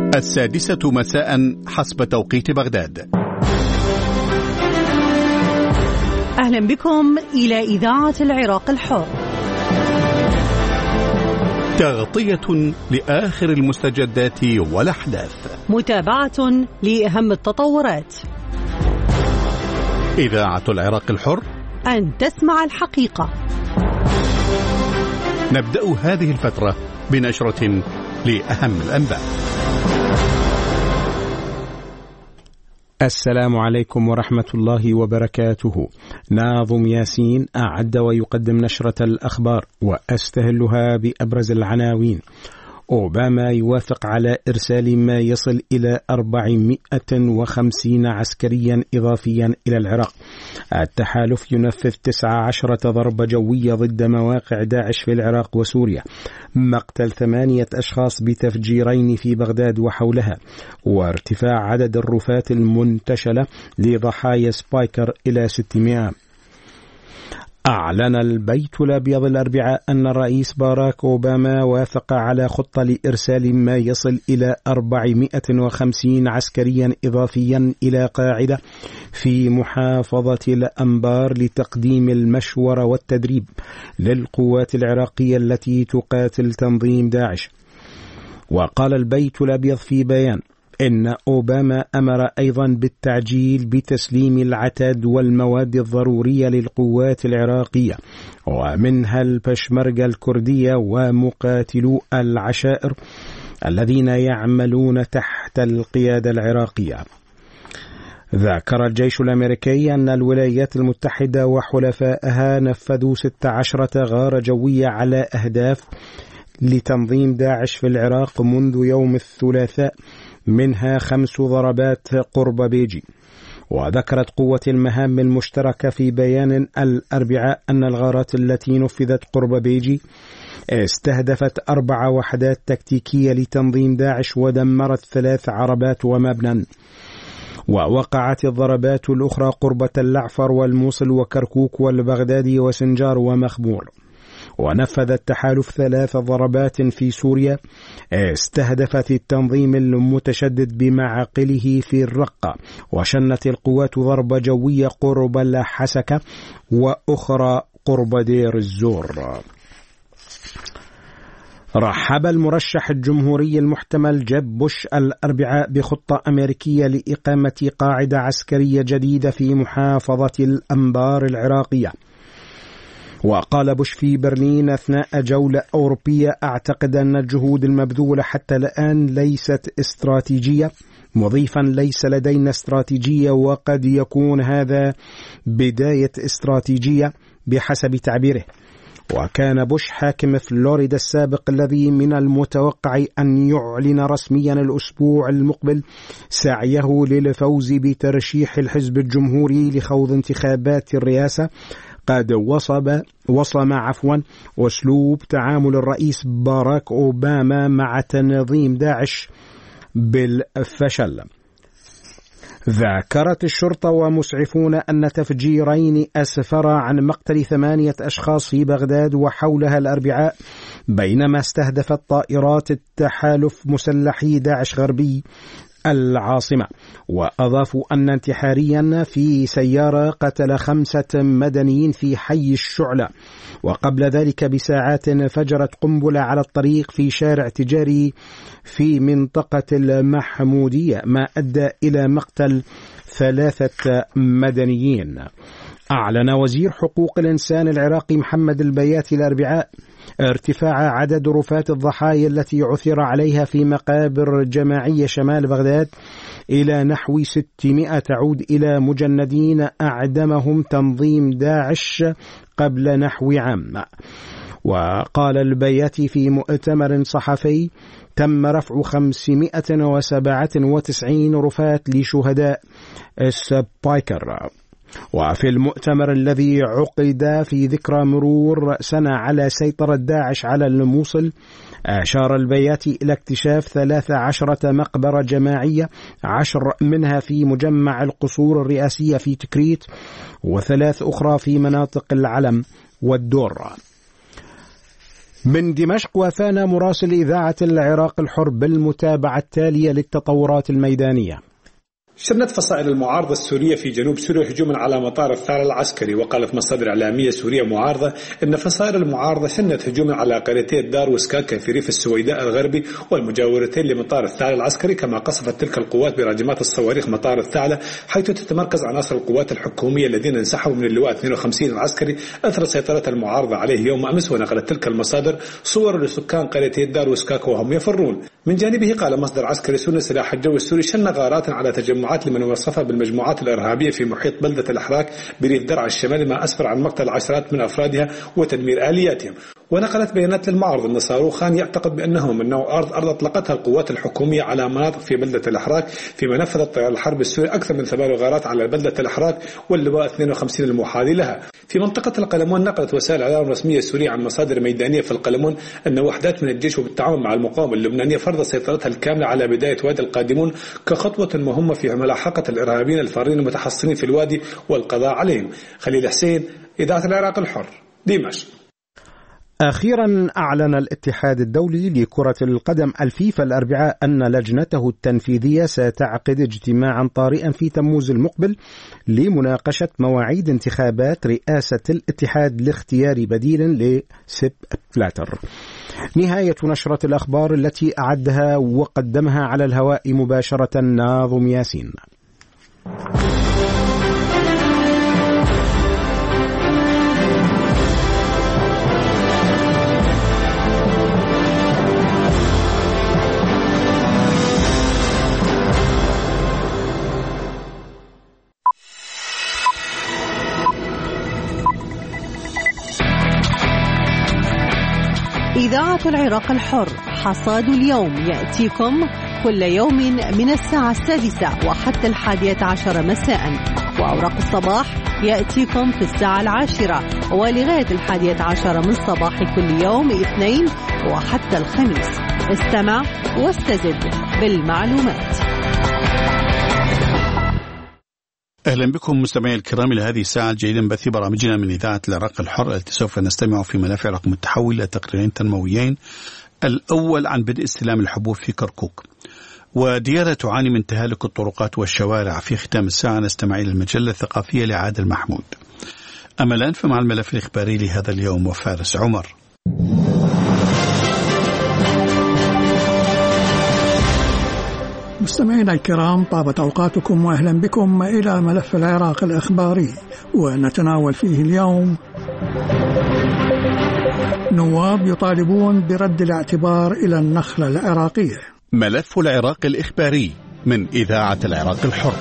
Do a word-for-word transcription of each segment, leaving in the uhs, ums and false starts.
السادسة مساء حسب توقيت بغداد. أهلا بكم إلى إذاعة العراق الحر، تغطية لآخر المستجدات والأحداث، متابعة لأهم التطورات. إذاعة العراق الحر، أن تسمع الحقيقة. نبدأ هذه الفترة بنشرة لأهم الأنباء. السلام عليكم ورحمة الله وبركاته. ناظم ياسين أعد ويقدم نشرة الأخبار وأستهلها بأبرز العناوين. أوباما يوافق على إرسال ما يصل إلى أربعمائة وخمسين عسكريا إضافيا إلى العراق. التحالف ينفذ تسعة عشرة ضربة جوية ضد مواقع داعش في العراق وسوريا. مقتل ثمانية أشخاص بتفجيرين في بغداد وحولها، وارتفاع عدد الرفات المنتشلة لضحايا سبايكر إلى ستمائة. أعلن البيت الأبيض الأربعاء أن الرئيس باراك أوباما وافق على خطة لإرسال ما يصل إلى أربعمائة وخمسين عسكريا إضافيا إلى قاعدة في محافظة الأنبار لتقديم المشورة والتدريب للقوات العراقية التي تقاتل تنظيم داعش. وقال البيت الأبيض في بيان إن أوباما أمر أيضا بالتعجيل بتسليم العتاد والمواد الضرورية للقوات العراقية، ومنها البشمركة الكردية ومقاتلو العشائر الذين يعملون تحت القيادة العراقية. ذكر الجيش الأمريكي أن الولايات المتحدة وحلفائها نفذوا ستة عشرة غارة جوية على أهداف لتنظيم داعش في العراق منذ يوم الثلاثاء، منها خمس ضربات قرب بيجي. وذكرت قوة المهام المشتركة في بيان الأربعاء أن الغارات التي نفذت قرب بيجي استهدفت أربع وحدات تكتيكية لتنظيم داعش ودمرت ثلاث عربات ومبنى. ووقعت الضربات الأخرى قرب العفر والموصل وكركوك والبغدادي وسنجار ومخبور. ونفذ التحالف ثلاث ضربات في سوريا استهدفت التنظيم المتشدد بمعاقله في الرقة، وشنت القوات ضربة جوية قرب الحسكة وأخرى قرب دير الزور. رحب المرشح الجمهوري المحتمل جيب بوش الأربعاء بخطة أمريكية لإقامة قاعدة عسكرية جديدة في محافظة الأنبار العراقية. وقال بوش في برلين أثناء جولة أوروبية: أعتقد أن الجهود المبذولة حتى الآن ليست استراتيجية، مضيفا: ليس لدينا استراتيجية وقد يكون هذا بداية استراتيجية بحسب تعبيره. وكان بوش حاكم فلوريدا السابق الذي من المتوقع أن يعلن رسميا الأسبوع المقبل سعيه للفوز بترشيح الحزب الجمهوري لخوض انتخابات الرئاسة، قد وصب وصم عفوا أسلوب تعامل الرئيس باراك أوباما مع تنظيم داعش بالفشل. ذكرت الشرطة ومسعفون أن تفجيرين أسفرا عن مقتل ثمانية أشخاص في بغداد وحولها الأربعاء بينما استهدفت طائرات التحالف مسلحي داعش غربي العاصمة. وأضافوا أن انتحاريا في سيارة قتل خمسة مدنيين في حي الشعلة، وقبل ذلك بساعات انفجرت قنبلة على الطريق في شارع تجاري في منطقة المحمودية ما أدى إلى مقتل ثلاثة مدنيين. أعلن وزير حقوق الإنسان العراقي محمد البياتي الأربعاء ارتفاع عدد رفات الضحايا التي عثر عليها في مقابر جماعية شمال بغداد إلى نحو ستمائة، تعود إلى مجندين أعدمهم تنظيم داعش قبل نحو عام. وقال البياتي في مؤتمر صحفي: تم رفع خمسمائة وسبعة وتسعين رفات لشهداء سبايكر. وفي المؤتمر الذي عقد في ذكرى مرور سنة على سيطرة داعش على الموصل، أشار البياتي إلى اكتشاف ثلاث عشرة مقبرة جماعية، عشر منها في مجمع القصور الرئاسية في تكريت، وثلاث أخرى في مناطق العلم والدور. من دمشق وافانا مراسل إذاعة العراق الحر بالمتابعة التالية للتطورات الميدانية. شنت فصائل المعارضة السورية في جنوب سوريا هجوما على مطار الثار العسكري، وقالت مصادر إعلامية سورية معارضة أن فصائل المعارضة شنت هجوما على قريتي الدار وسكاكا في ريف السويداء الغربي والمجاورتين لمطار الثار العسكري، كما قصفت تلك القوات براجمات الصواريخ مطار الثعلة، حيث تتمركز عناصر القوات الحكومية الذين انسحبوا من اللواء اثنين وخمسين العسكري أثر سيطرة المعارضة عليه يوم أمس. ونقلت تلك المصادر صور لسكان قريتي الدار وسكاكا وهم يفرون. من جانبه قال مصدر عسكري سوري سلاح الجو السوري شن غارات على تجمعات لمن وصفها بالمجموعات الإرهابية في محيط بلدة الأحراك بريف درعا الشمالي، ما أسفر عن مقتل عشرات من أفرادها وتدمير آلياتهم. ونقلت بيانات للمعارض أن صاروخان يعتقد بأنه من نوع أرض أرض أطلقتها القوات الحكومية على مناطق في بلدة الأحراك، فيما نفذ الطيران الحربي السوري أكثر من ثمان غارات على بلدة الأحراك واللواء اثنين وخمسين المحاذي لها. في منطقة القلمون نقلت وسائل الإعلام الرسمية السورية عن مصادر ميدانية في القلمون أن وحدات من الجيش وبالتعاون مع المقاومة اللبنانية فرض سيطرتها الكاملة على بداية وادي القادمون كخطوة مهمة في ملاحقة الإرهابيين الفارين المتحصنين في الوادي والقضاء عليهم. خليل حسين، إذاعة العراق الحر، دمشق. أخيرا أعلن الاتحاد الدولي لكرة القدم الفيفا الأربعاء أن لجنته التنفيذية ستعقد اجتماعا طارئا في تموز المقبل لمناقشة مواعيد انتخابات رئاسة الاتحاد لاختيار بديل لسيب بلاتر. نهاية نشرة الأخبار التي أعدها وقدمها على الهواء مباشرة ناظم ياسين. إذاعة العراق الحر، حصاد اليوم يأتيكم كل يوم من الساعة السادسة وحتى الحادية عشر مساء، وأوراق الصباح يأتيكم في الساعة العاشرة ولغاية الحادية عشر من صباح كل يوم اثنين وحتى الخميس. استمع واستزد بالمعلومات. أهلا بكم مستمعي الكرام إلى هذه الساعة الجديدة من بث برامجنا من إذاعة العراق الحر، التي سوف نستمع في ملف العراق المتحول إلى تقريرين تنمويين. الأول عن بدء استلام الحبوب في كركوك، وديارة تعاني من تهالك الطرقات والشوارع. في ختام الساعة نستمع إلى المجلة الثقافية لعادل محمود. أما الآن فمع الملف الإخباري لهذا اليوم وفارس عمر. مستمعينا الكرام، طابت أوقاتكم وأهلا بكم إلى ملف العراق الإخباري، ونتناول فيه اليوم: نواب يطالبون برد الاعتبار إلى النخلة العراقية. ملف العراق الإخباري من إذاعة العراق الحر.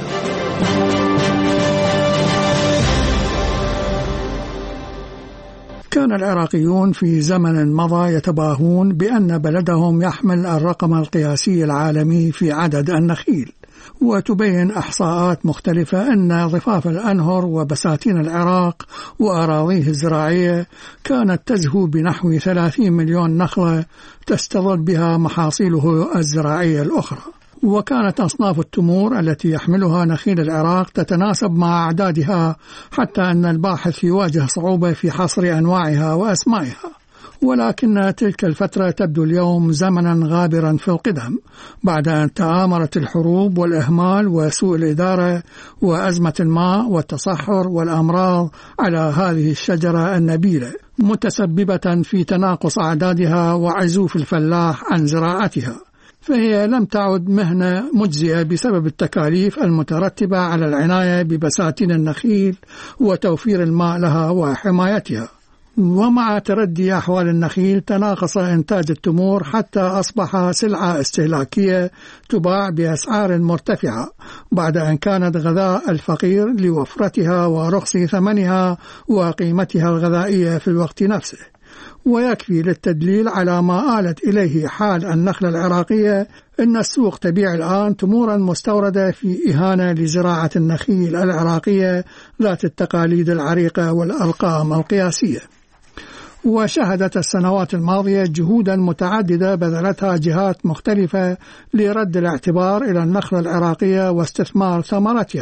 كان العراقيون في زمن مضى يتباهون بأن بلدهم يحمل الرقم القياسي العالمي في عدد النخيل، وتبين إحصاءات مختلفة أن ضفاف الأنهر وبساتين العراق وأراضيه الزراعية كانت تزهو بنحو ثلاثين مليون نخلة تستظل بها محاصيله الزراعية الأخرى. وكانت أصناف التمور التي يحملها نخيل العراق تتناسب مع أعدادها، حتى أن الباحث يواجه صعوبة في حصر أنواعها وأسمائها. ولكن تلك الفترة تبدو اليوم زمنا غابرا في القدم، بعد أن تآمرت الحروب والإهمال وسوء الإدارة وأزمة الماء والتصحر والأمراض على هذه الشجرة النبيلة، متسببة في تناقص أعدادها وعزوف الفلاح عن زراعتها. فهي لم تعد مهنة مجزئة بسبب التكاليف المترتبة على العناية ببساتين النخيل وتوفير الماء لها وحمايتها. ومع تردي أحوال النخيل تناقص إنتاج التمور حتى أصبح سلعة استهلاكية تباع بأسعار مرتفعة، بعد أن كانت غذاء الفقير لوفرتها ورخص ثمنها وقيمتها الغذائية في الوقت نفسه. ويكفي للتدليل على ما آلت إليه حال النخلة العراقية أن السوق تبيع الآن تمورا مستوردة في إهانة لزراعة النخيل العراقية ذات التقاليد العريقة والأرقام القياسية. وشهدت السنوات الماضية جهودا متعددة بذلتها جهات مختلفة لرد الاعتبار إلى النخلة العراقية واستثمار ثمرتها،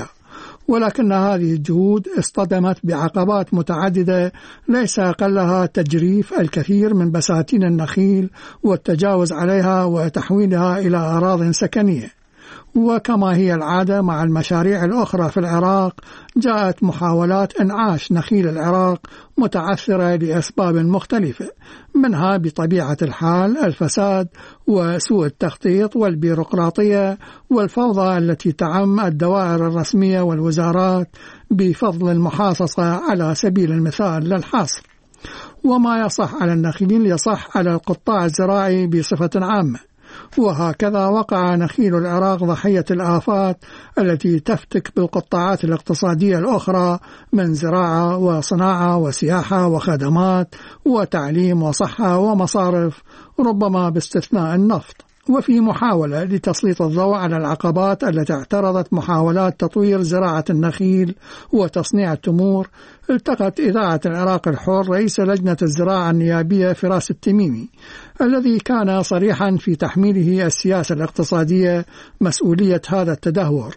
ولكن هذه الجهود اصطدمت بعقبات متعددة ليس أقلها تجريف الكثير من بساتين النخيل والتجاوز عليها وتحويلها إلى أراضٍ سكنية. وكما هي العادة مع المشاريع الأخرى في العراق، جاءت محاولات إنعاش نخيل العراق متعثرة لأسباب مختلفة، منها بطبيعة الحال الفساد وسوء التخطيط والبيروقراطية والفوضى التي تعم الدوائر الرسمية والوزارات بفضل المحاصصة على سبيل المثال للحصر. وما يصح على النخيل يصح على القطاع الزراعي بصفة عامة. وهكذا وقع نخيل العراق ضحية الآفات التي تفتك بالقطاعات الاقتصادية الأخرى من زراعة وصناعة وسياحة وخدمات وتعليم وصحة ومصارف، ربما باستثناء النفط. وفي محاولة لتسليط الضوء على العقبات التي اعترضت محاولات تطوير زراعة النخيل وتصنيع التمور، التقت إذاعة العراق الحر رئيس لجنة الزراعة النيابية فراس التميمي، الذي كان صريحا في تحميله السياسة الاقتصادية مسؤولية هذا التدهور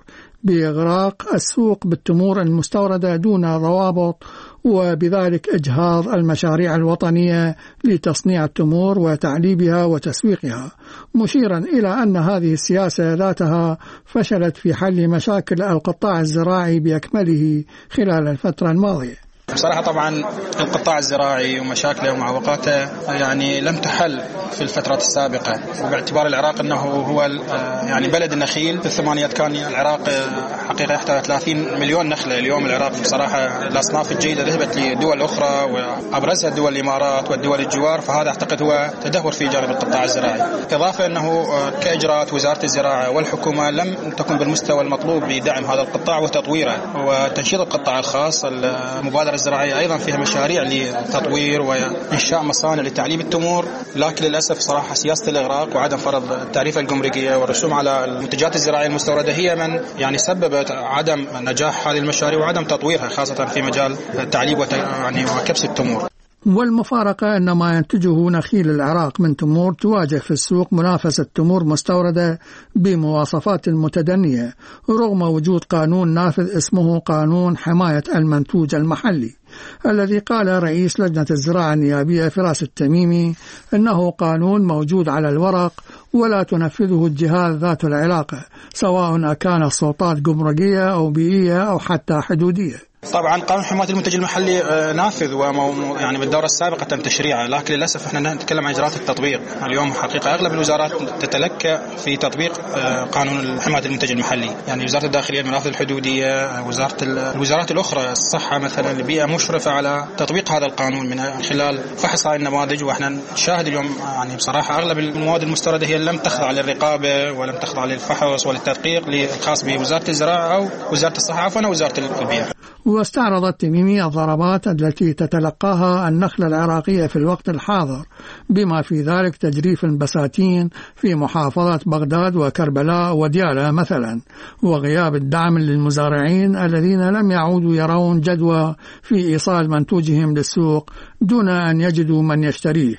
بإغراق السوق بالتمور المستوردة دون ضوابط، وبذلك إجهاض المشاريع الوطنية لتصنيع التمور وتعليبها وتسويقها، مشيرا إلى أن هذه السياسة ذاتها فشلت في حل مشاكل القطاع الزراعي بأكمله خلال الفترة الماضية. بصراحة طبعا القطاع الزراعي ومشاكله ومعوقاته يعني لم تحل في الفترة السابقة، وباعتبار العراق أنه هو يعني بلد النخيل في الثمانينات كان العراق حقيقة يحتوي ثلاثين مليون نخلة. اليوم العراق بصراحة الأصناف الجيدة ذهبت لدول أخرى وأبرزها دول الإمارات والدول الجوار، فهذا أعتقد هو تدهور في جانب القطاع الزراعي. إضافة أنه كإجراءات وزارة الزراعة والحكومة لم تكن بالمستوى المطلوب لدعم هذا القطاع وتطويره وتنشيط القطاع الخاص. المبادرة الزراعية أيضا فيها مشاريع لتطوير وإنشاء مصانع لتعليب التمور، لكن للأسف صراحة سياسة الإغراق وعدم فرض التعريفة الجمركية والرسوم على المنتجات الزراعية المستوردة هي من يعني سببت عدم نجاح هذه المشاريع وعدم تطويرها، خاصة في مجال التعليب يعني وكبس التمور. والمفارقة أن ما ينتجه نخيل العراق من تمور تواجه في السوق منافسة تمور مستوردة بمواصفات متدنية، رغم وجود قانون نافذ اسمه قانون حماية المنتوج المحلي، الذي قال رئيس لجنة الزراعة النيابية فراس التميمي إنه قانون موجود على الورق ولا تنفذه الجهات ذات العلاقة، سواء كان السلطات جمركية أو بيئية أو حتى حدودية. طبعا قانون حماية المنتج المحلي نافذ ومو يعني بالدورة السابقة تم تشريعه، لكن للأسف احنا نتكلم عن إجراءات التطبيق. اليوم حقيقة أغلب الوزارات تتلكأ في تطبيق قانون حماية المنتج المحلي، يعني وزارة الداخلية، المنافذ الحدودية، وزارة الوزارات الأخرى، الصحة مثلا، البيئة مشرفة على تطبيق هذا القانون من خلال فحص هذه النماذج. واحنا نشاهد اليوم يعني بصراحة أغلب المواد المستوردة هي لم تخضع للرقابة ولم تخضع للفحص وللتدقيق الخاص بوزارة الزراعة أو وزارة الصحة عفوا أو وزارة البيئة. واستعرض التميمي الضربات التي تتلقاها النخلة العراقية في الوقت الحاضر، بما في ذلك تجريف البساتين في محافظات بغداد وكربلاء وديالى مثلا، وغياب الدعم للمزارعين الذين لم يعودوا يرون جدوى في إيصال منتوجهم للسوق دون أن يجدوا من يشتريه،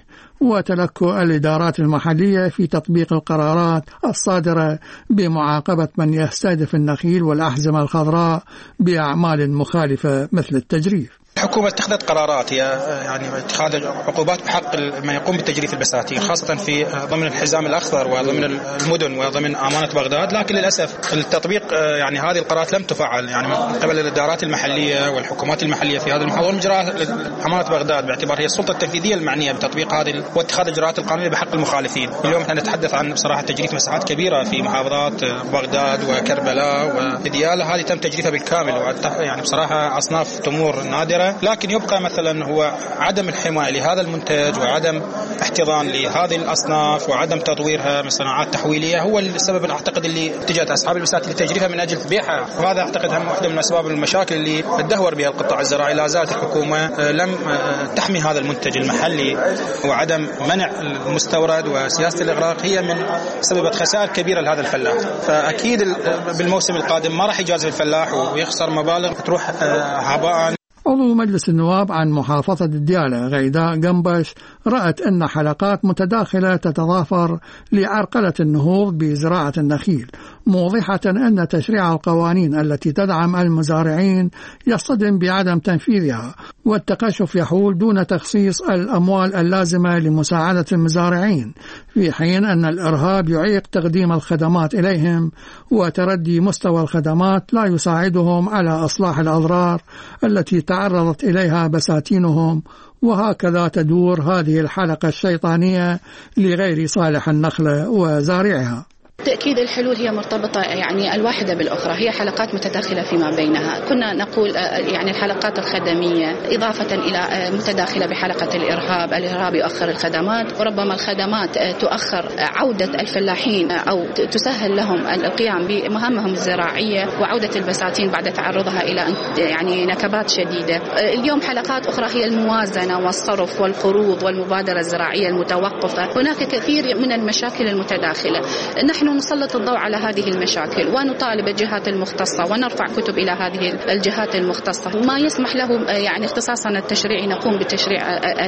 وتلكؤ الإدارات المحلية في تطبيق القرارات الصادرة بمعاقبة من يستهدف النخيل والأحزمة الخضراء بأعمال مخالفة مثل التجريف. الحكومة اتخذت قرارات هي يعني اتخاذ عقوبات بحق من يقوم بتجريف البساتين، خاصة في ضمن الحزام الأخضر وضمن المدن وضمن أمانة بغداد، لكن للأسف التطبيق يعني هذه القرارات لم تفعل يعني من قبل الإدارات المحلية والحكومات المحلية في هذا المحافظة ومجرى أمانة بغداد باعتبار هي السلطة التنفيذية المعنية بتطبيق هذه واتخاذ الإجراءات القانونية بحق المخالفين. اليوم احنا نتحدث عن بصراحة تجريف مساحات كبيرة في محافظات بغداد وكربلاء وديالى، هذه تم تجريفها بالكامل، يعني بصراحة أصناف تمور نادرة، لكن يبقى مثلا هو عدم الحماية لهذا المنتج وعدم احتضان لهذه الأصناف وعدم تطويرها من صناعات تحويلية هو السبب الأعتقد اللي اتجهت أصحاب البساتين لتجريفها من أجل بيعها، وهذا أعتقد هم واحدة من أسباب المشاكل اللي تدهور بها القطاع الزراعي. لا زالت الحكومة لم تحمي هذا المنتج المحلي وعدم منع المستورد، وسياسة الإغراق هي من سببت خسائر كبيرة لهذا الفلاح. فأكيد بالموسم القادم ما راح يجازف الفلاح ويخسر مبالغ تروح هباء. عضو مجلس النواب عن محافظة ديالى غيداء قنبش رأت أن حلقات متداخلة تتضافر لعرقلة النهوض بزراعة النخيل، موضحة أن تشريع القوانين التي تدعم المزارعين يصطدم بعدم تنفيذها، والتقشف يحول دون تخصيص الأموال اللازمة لمساعدة المزارعين، في حين أن الإرهاب يعيق تقديم الخدمات إليهم، وتردي مستوى الخدمات لا يساعدهم على إصلاح الأضرار التي تعرضت إليها بساتينهم. وهكذا تدور هذه الحلقة الشيطانية لغير صالح النخلة وزارعها. تأكيد الحلول هي مرتبطة يعني الواحدة بالأخرى، هي حلقات متداخلة فيما بينها. كنا نقول يعني الحلقات الخدمية إضافة إلى متداخلة بحلقة الإرهاب، الإرهاب يؤخر الخدمات، وربما الخدمات تؤخر عودة الفلاحين أو تسهل لهم القيام بمهامهم الزراعية وعودة البساتين بعد تعرضها إلى يعني نكبات شديدة. اليوم حلقات أخرى هي الموازنة والصرف والقروض والمبادرة الزراعية المتوقفة. هناك كثير من المشاكل المتداخلة، نحن نسلط الضوء على هذه المشاكل ونطالب الجهات المختصة ونرفع كتب إلى هذه الجهات المختصة. ما يسمح له يعني اختصاصنا التشريعي نقوم بتشريع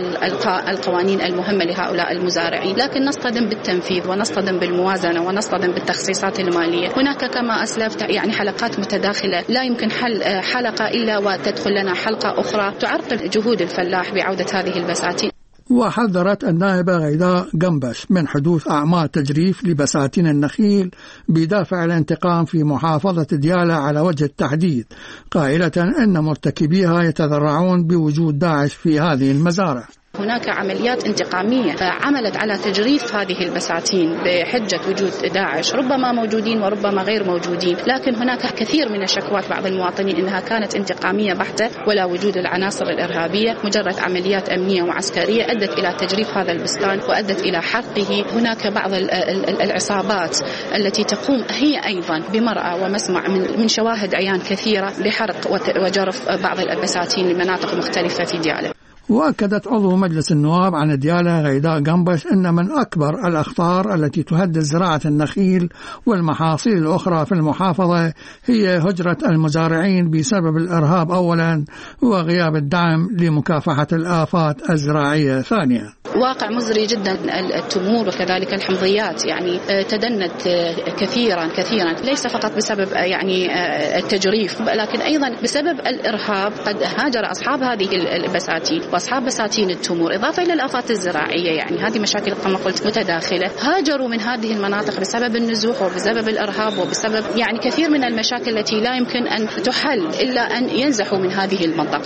القوانين المهمة لهؤلاء المزارعين، لكن نصطدم بالتنفيذ ونصطدم بالموازنة ونصطدم بالتخصيصات المالية. هناك كما أسلفت يعني حلقات متداخلة، لا يمكن حل حلقة إلا وتدخل لنا حلقة أخرى تعرقل جهود الفلاح بعودة هذه البساتين. وحذرت النائبة غيداء قنبش من حدوث أعمال تجريف لبساتين النخيل بدافع الانتقام في محافظة ديالى على وجه التحديد، قائلة أن مرتكبيها يتذرعون بوجود داعش في هذه المزارع. هناك عمليات انتقامية عملت على تجريف هذه البساتين بحجة وجود داعش، ربما موجودين وربما غير موجودين، لكن هناك كثير من الشكوات بعض المواطنين أنها كانت انتقامية بحتة ولا وجود العناصر الإرهابية، مجرد عمليات أمنية وعسكرية أدت إلى تجريف هذا البستان وأدت إلى حرقه. هناك بعض العصابات التي تقوم هي أيضا بمرأى ومسمع من شواهد عيان كثيرة بحرق وجرف بعض البساتين لمناطق مختلفة في ديالى. وأكدت عضو مجلس النواب عن ديالى غيداء قنبش أن من أكبر الأخطار التي تهدد زراعة النخيل والمحاصيل الأخرى في المحافظة هي هجرة المزارعين بسبب الإرهاب أولا، وغياب الدعم لمكافحة الآفات الزراعية ثانيا. واقع مزري جدا، التمور وكذلك الحمضيات يعني تدنت كثيرا كثيرا، ليس فقط بسبب يعني التجريف لكن أيضا بسبب الإرهاب. قد هاجر أصحاب هذه البساتين وأصحاب بساتين التمور إضافة إلى الآفات الزراعية، يعني هذه مشاكل كما قلت متداخلة، هاجروا من هذه المناطق بسبب النزوح وبسبب الإرهاب وبسبب يعني كثير من المشاكل التي لا يمكن أن تحل إلا أن ينزحوا من هذه المنطقة.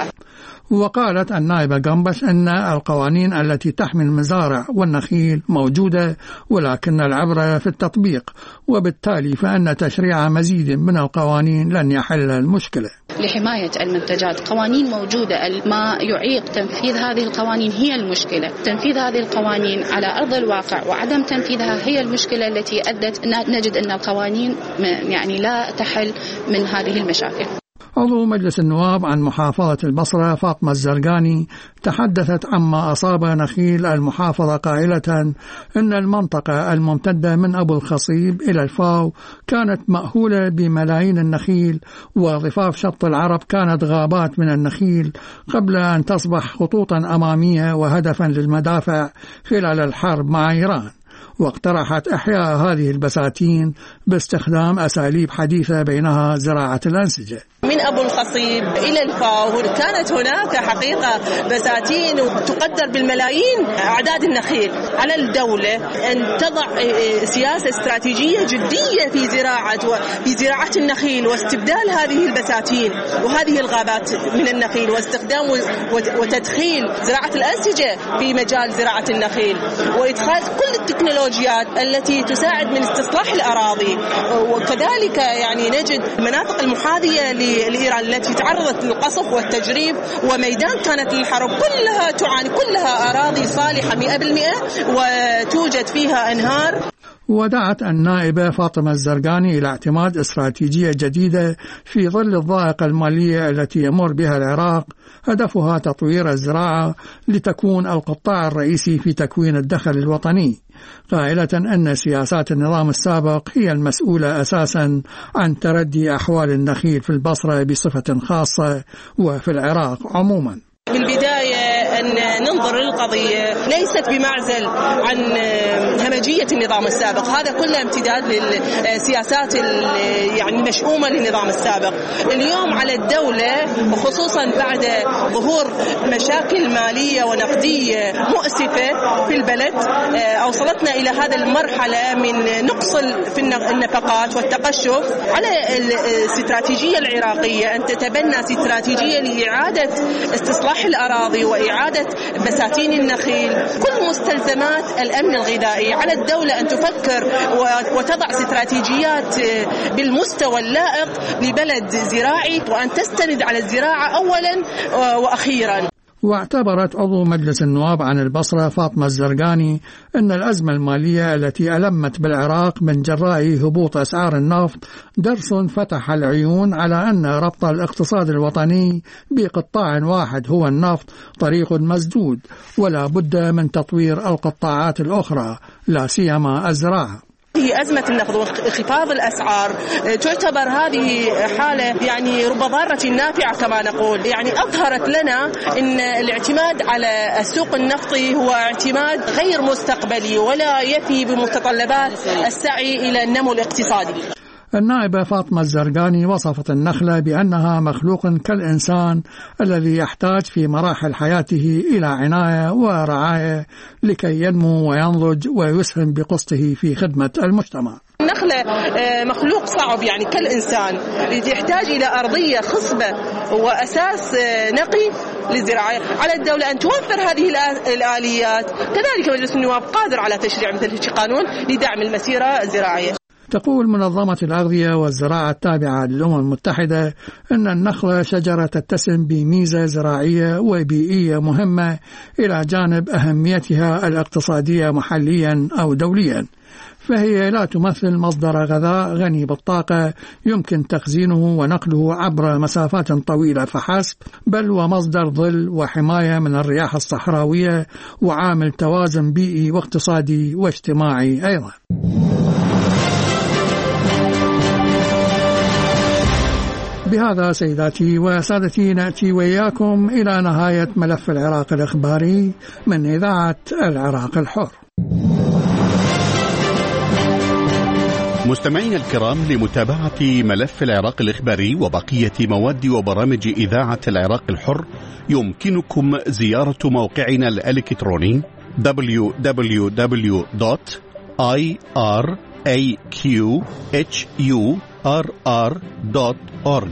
وقالت النائبة قنبش أن القوانين التي تحمي المزارع والنخيل موجودة، ولكن العبرة في التطبيق، وبالتالي فإن تشريع مزيد من القوانين لن يحل المشكلة. لحماية المنتجات قوانين موجودة، ما يعيق تنفيذ هذه القوانين هي المشكلة. تنفيذ هذه القوانين على أرض الواقع وعدم تنفيذها هي المشكلة التي أدت نجد أن القوانين يعني لا تحل من هذه المشاكل. عضو مجلس النواب عن محافظة البصرة فاطمة الزرقاني تحدثت عما أصاب نخيل المحافظة، قائلة إن المنطقة الممتدة من أبو الخصيب إلى الفاو كانت مأهولة بملايين النخيل، وضفاف شط العرب كانت غابات من النخيل قبل أن تصبح خطوطا أمامية وهدفا للمدافع خلال الحرب مع إيران. واقترحت إحياء هذه البساتين باستخدام أساليب حديثة بينها زراعة الأنسجة. من أبو الخصيب إلى الفاو كانت هناك حقيقة بساتين تقدر بالملايين أعداد النخيل. على الدولة أن تضع سياسة استراتيجية جدية في زراعة في زراعة النخيل واستبدال هذه البساتين وهذه الغابات من النخيل واستخدام وتدخيل زراعة الأنسجة في مجال زراعة النخيل وإدخال كل التكنولوجيات التي تساعد من استصلاح الأراضي. وكذلك يعني نجد المناطق المحاذية لإيران التي تعرضت للقصف والتجريف وميدان كانت للحرب كلها تعاني، كلها أراضي صالحة مئة بالمئة وتوجد فيها أنهار. ودعت النائبة فاطمة الزرقاني إلى اعتماد استراتيجية جديدة في ظل الضائقة المالية التي يمر بها العراق، هدفها تطوير الزراعة لتكون القطاع الرئيسي في تكوين الدخل الوطني، قائلة أن سياسات النظام السابق هي المسؤولة أساسا عن تردي أحوال النخيل في البصرة بصفة خاصة وفي العراق عموما. بالبداية أن ننظر للقضية ليست بمعزل عن همجية النظام السابق، هذا كله امتداد للسياسات يعني المشؤومة للنظام السابق. اليوم على الدولة وخصوصا بعد ظهور مشاكل مالية ونقدية مؤسفة في البلد أوصلتنا إلى هذا المرحلة من نقص في النفقات والتقشف، على الاستراتيجية العراقية أن تتبنى استراتيجية لإعادة استصلاح الأراضي وإعادة بساتين النخيل، كل مستلزمات الأمن الغذائي. على الدولة أن تفكر وتضع استراتيجيات بالمستوى اللائق لبلد زراعي، وأن تستند على الزراعة أولا وأخيرا. واعتبرت عضو مجلس النواب عن البصرة فاطمة الزرقاني أن الأزمة المالية التي ألمت بالعراق من جراء هبوط أسعار النفط درس فتح العيون على أن ربط الاقتصاد الوطني بقطاع واحد هو النفط طريق مسدود، ولا بد من تطوير القطاعات الأخرى لا سيما الزراعة. هي أزمة النفط وانخفاض الأسعار تعتبر هذه حالة يعني رب ضارة نافعة كما نقول، يعني أظهرت لنا أن الاعتماد على السوق النفطي هو اعتماد غير مستقبلي ولا يفي بمتطلبات السعي إلى النمو الاقتصادي. النائبة فاطمة الزرقاني وصفت النخلة بأنها مخلوق كالإنسان الذي يحتاج في مراحل حياته إلى عناية ورعاية لكي ينمو وينضج ويسهم بقسطه في خدمة المجتمع. النخلة مخلوق صعب يعني كالإنسان، يحتاج إلى أرضية خصبة وأساس نقي للزراعة. على الدولة أن توفر هذه الآليات، كذلك مجلس النواب قادر على تشريع مثل هذا قانون لدعم المسيرة الزراعية. تقول منظمة الأغذية والزراعة التابعة للأمم المتحدة أن النخلة شجرة تتسم بميزة زراعية وبيئية مهمة إلى جانب أهميتها الاقتصادية محليا أو دوليا، فهي لا تمثل مصدر غذاء غني بالطاقة يمكن تخزينه ونقله عبر مسافات طويلة فحسب، بل ومصدر ظل وحماية من الرياح الصحراوية وعامل توازن بيئي واقتصادي واجتماعي أيضا. بهذا سيداتي وسادتي نأتي وإياكم إلى نهاية ملف العراق الإخباري من إذاعة العراق الحر. مستمعينا الكرام، لمتابعة ملف العراق الإخباري وبقية مواد وبرامج إذاعة العراق الحر يمكنكم زيارة موقعنا الإلكتروني دبليو دبليو دبليو دوت آي آر إيه كيو إتش يو آر آر دوت أورج.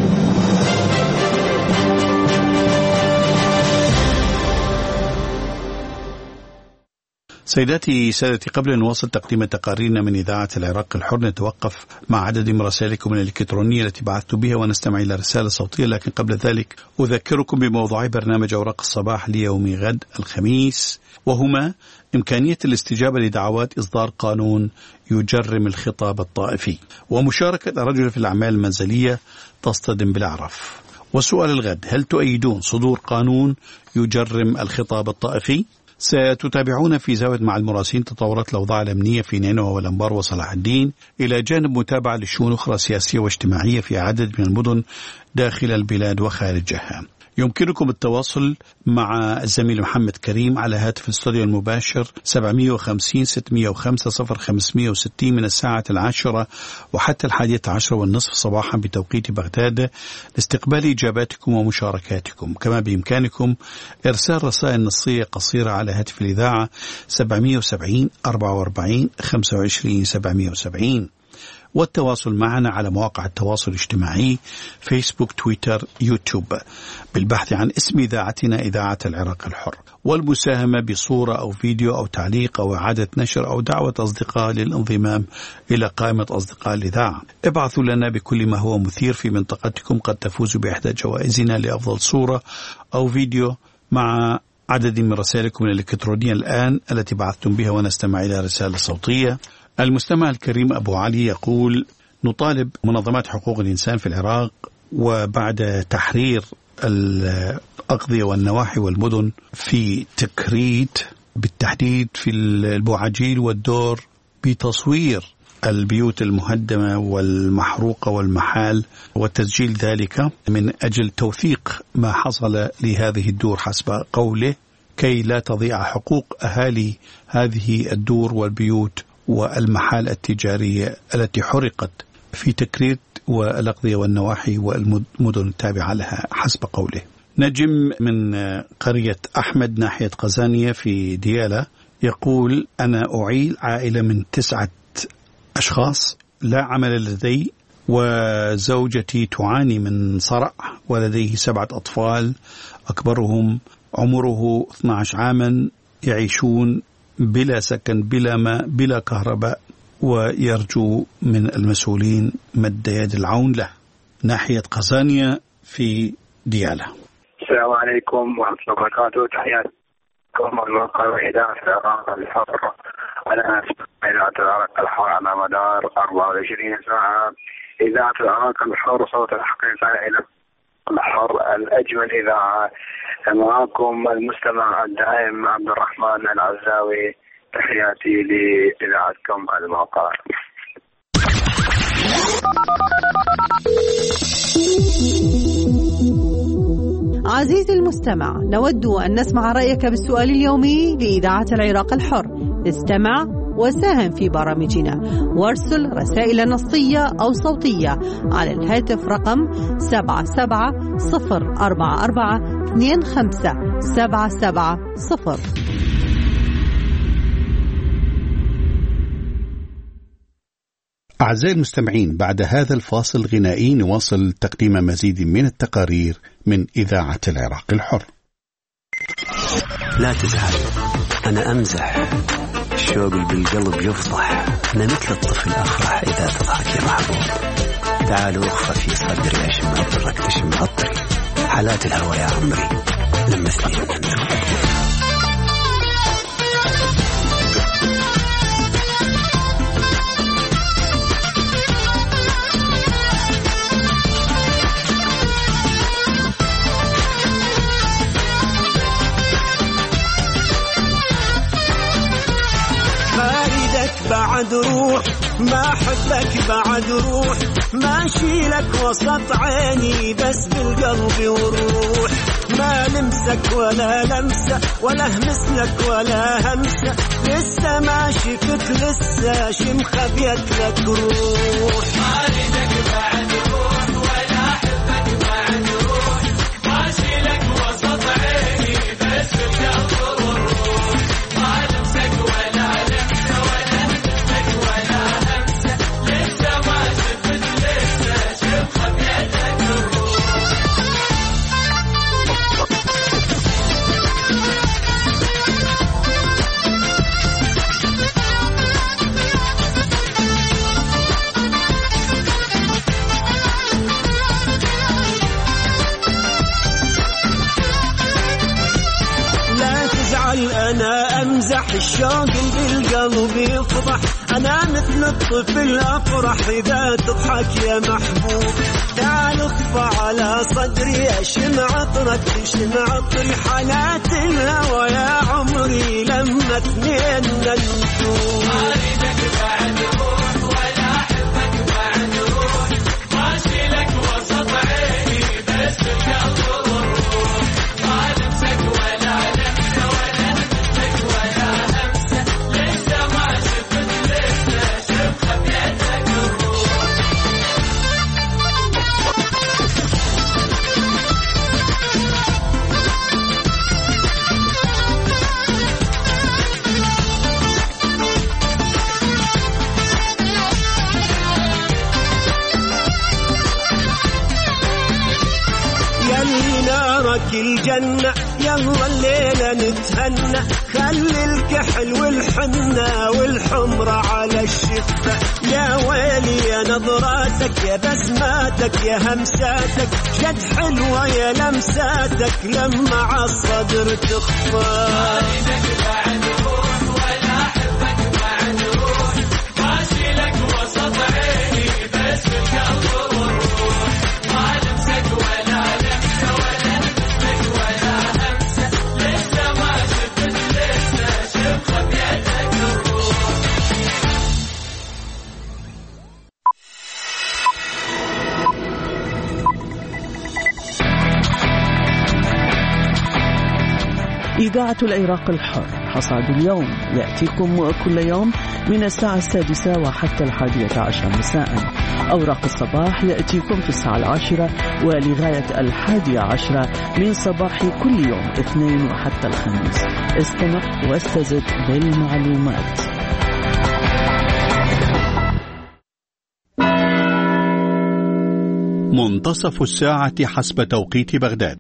سيداتي سادتي، قبل أن نواصل تقديم تقاريرنا من إذاعة العراق الحر نتوقف مع عدد من رسائلكم الإلكترونية التي بعثت بها ونستمع إلى رسالة صوتية، لكن قبل ذلك أذكركم بموضوعي برنامج أوراق الصباح ليوم غد الخميس، وهما إمكانية الاستجابة لدعوات إصدار قانون يجرم الخطاب الطائفي، ومشاركة الرجل في الأعمال المنزلية تصطدم بالأعرف. وسؤال الغد: هل تؤيدون صدور قانون يجرم الخطاب الطائفي؟ ستتابعون في زاوية مع المراسلين تطورات الأوضاع الأمنية في نينوى والأنبار وصلاح الدين، إلى جانب متابعة لشؤون أخرى سياسية واجتماعية في عدد من المدن داخل البلاد وخارجها. يمكنكم التواصل مع الزميل محمد كريم على هاتف الاستوديو المباشر سبعمائة وخمسين ستمائة وخمسة صفر خمسمائة وستين من الساعة العاشرة وحتى الحادية عشرة والنصف صباحا بتوقيت بغداد لاستقبال إجاباتكم ومشاركاتكم. كما بإمكانكم إرسال رسائل نصية قصيرة على هاتف الإذاعة سبعمائة وسبعين أربعة وأربعين خمسة وعشرين سبعمائة وسبعين، والتواصل معنا على مواقع التواصل الاجتماعي فيسبوك، تويتر، يوتيوب بالبحث عن اسم إذاعتنا إذاعة العراق الحر، والمساهمة بصورة أو فيديو أو تعليق أو إعادة نشر أو دعوة أصدقاء للانضمام إلى قائمة أصدقاء الإذاعة. ابعثوا لنا بكل ما هو مثير في منطقتكم، قد تفوزوا بإحدى جوائزنا لأفضل صورة أو فيديو مع عدد من رسائلكم الإلكترونية الآن التي بعثتم بها ونستمع إلى رسالة صوتية. المستمع الكريم أبو علي يقول: نطالب منظمات حقوق الإنسان في العراق وبعد تحرير الأقضية والنواحي والمدن في تكريت بالتحديد في البوعجيل والدور بتصوير البيوت المهدمة والمحروقة والمحال، وتسجيل ذلك من أجل توثيق ما حصل لهذه الدور حسب قوله، كي لا تضيع حقوق أهالي هذه الدور والبيوت والمحال التجارية التي حرقت في تكريت والأقضية والنواحي والمدن التابعة لها حسب قوله. نجم من قرية أحمد ناحية قزانية في ديالى يقول: أنا أعيل عائلة من تسعة أشخاص، لا عمل لدي، وزوجتي تعاني من صرع، ولديه سبعة أطفال أكبرهم عمره اثني عشر عاما، يعيشون بلا سكن بلا ماء بلا كهرباء، ويرجو من المسؤولين مد يد العون له. ناحية قزانية في ديالى. السلام عليكم ورحمة الله وبركاته. تحياتكم من موقع إذاعة العراق الحر. أنا إذاعة العراق الحر على مدار أربعة وعشرين ساعة. إذاعة العراق الحر صوت الحقيقة إلى الحر، الأجمل إذاعة. معكم المستمع الدائم عبد الرحمن العزاوي. تحياتي لإذاعتكم الموقع. عزيزي المستمع، نود أن نسمع رأيك بالسؤال اليومي لإذاعة العراق الحر. استمع وساهم في برامجنا وارسل رسائل نصية أو صوتية على الهاتف رقم سبعة سبعة صفر أربعة أربعة اثنين خمسة سبعة سبعة صفر. أعزائي المستمعين، بعد هذا الفاصل الغنائي نواصل تقديم مزيد من التقارير من إذاعة العراق الحر. لا تزعل، أنا أمزح، الشوق اللي بالقلب يفضح، أنا مثل الطفل أفرح إذا تضحك يا محبوب. تعالوا اخفى في صدري أشم عطرك تشم عطري، حالات الهوى يا عمري لمسني من النور. بعد روح ما حبك بعد روح، ما شيلك وسط عيني بس بالقلب والروح، ما لمسك ولا لمسة ولا همسلك ولا همسة، لسه ما شفت لسه شمخبيت لك روح. ما لدك بعد روح ولا حبك بعد روح، ما شيلك وسط عيني بس بالقلب والروح، ما لمسك ولا لمسة ولا همسك ولا همسة، لسه ما شفت لسه شمخبيت لك الروح. أنا أمزح الشوق اللي بالقلب يفضح، أنا مثل الطفل أفرح إذا تضحك يا محبوب. تعال اخفى على صدري أشم عطرك تشم عطري، حالات الهوى يا عمري لما اثنين ننتوب. ما أريدك بعد روح ولا أحبك بعد روح، ما أشيلك وسط عيني بس بالقلب والروح، ما لمسك ولا لمسة ولا همسك ولا همسة، لسه ما شفت لسه شمخبيت لك الروح. يلي نارك الجنة يلا الليلة نتهنى، خلي الكحل والحنة والحمرة على الشفة، يا ويلي يا نظراتك يا بسماتك يا همساتك، جد حلوة يا لمساتك لما عالصدر تخفى. بعد روح ولا أحبك بعد روح، ما أشيلك وسط عيني بس بالقلب والروح، ما لمسك ولا لمسة ولا همسك ولا همسة، لسه ما شفت لسه شمخبيت لك الروح. إذاعة العراق الحر حصاد اليوم يأتيكم كل يوم من الساعة السادسة وحتى الحادية عشر مساء. أوراق الصباح يأتيكم في الساعة العاشرة ولغاية الحادية عشرة من صباح كل يوم اثنين وحتى الخميس. استمع واستزد بالمعلومات. منتصف الساعة حسب توقيت بغداد.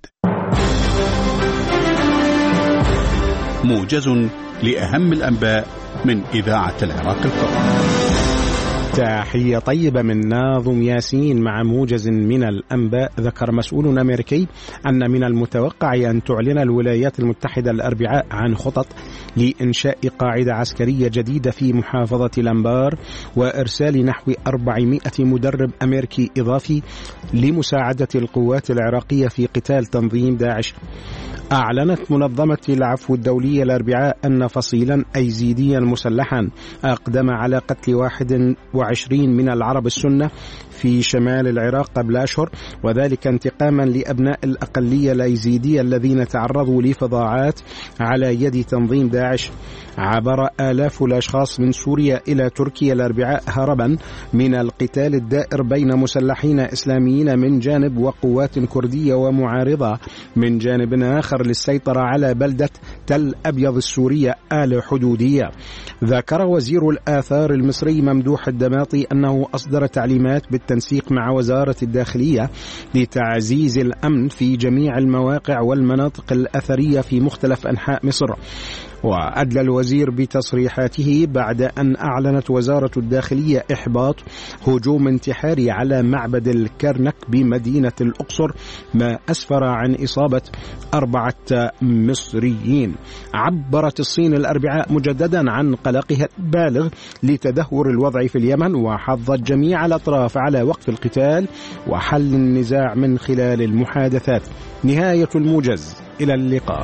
موجز لأهم الأنباء من إذاعة العراق الحر. تحية طيبة من ناظم ياسين مع موجز من الأنباء. ذكر مسؤول أمريكي أن من المتوقع أن تعلن الولايات المتحدة الأربعاء عن خطط لإنشاء قاعدة عسكرية جديدة في محافظة الأنبار وإرسال نحو أربعمائة مدرب أمريكي إضافي لمساعدة القوات العراقية في قتال تنظيم داعش. أعلنت منظمة العفو الدولية الأربعاء أن فصيلا أيزيديا مسلحا أقدم على قتل واحد وعشرين من العرب السنة في شمال العراق قبل أشهر، وذلك انتقاما لأبناء الأقلية الأيزيدية الذين تعرضوا لفظاعات على يد تنظيم داعش. عبر آلاف الأشخاص من سوريا إلى تركيا الأربعاء هربا من القتال الدائر بين مسلحين إسلاميين من جانب وقوات كردية ومعارضة من جانب آخر للسيطرة على بلدة تل أبيض السورية آل حدودية. ذكر وزير الآثار المصري ممدوح الدماطي أنه أصدر تعليمات بالتنسيق مع وزارة الداخلية لتعزيز الأمن في جميع المواقع والمناطق الأثرية في مختلف أنحاء مصر. وأدلى الوزير بتصريحاته بعد أن أعلنت وزارة الداخلية إحباط هجوم انتحاري على معبد الكرنك بمدينة الأقصر، ما أسفر عن إصابة أربعة مصريين. عبرت الصين الأربعاء مجددا عن قلقها البالغ لتدهور الوضع في اليمن، وحضت جميع الأطراف على وقف القتال وحل النزاع من خلال المحادثات. نهاية الموجز، إلى اللقاء.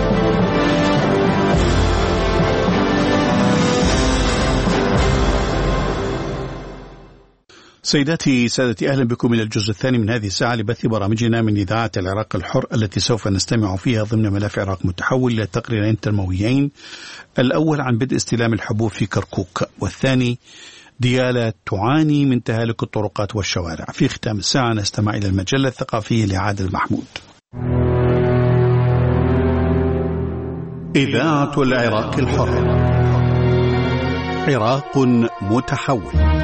سيداتي سادتي، أهلا بكم إلى الجزء الثاني من هذه الساعة لبث برامجنا من إذاعة العراق الحر، التي سوف نستمع فيها ضمن ملف عراق متحول إلى تقريرين تنمويين. الأول عن بدء استلام الحبوب في كركوك، والثاني ديالى تعاني من تهالك الطرقات والشوارع. في ختام الساعة نستمع إلى المجلة الثقافية لعادل محمود. إذاعة العراق الحر، عراق متحول.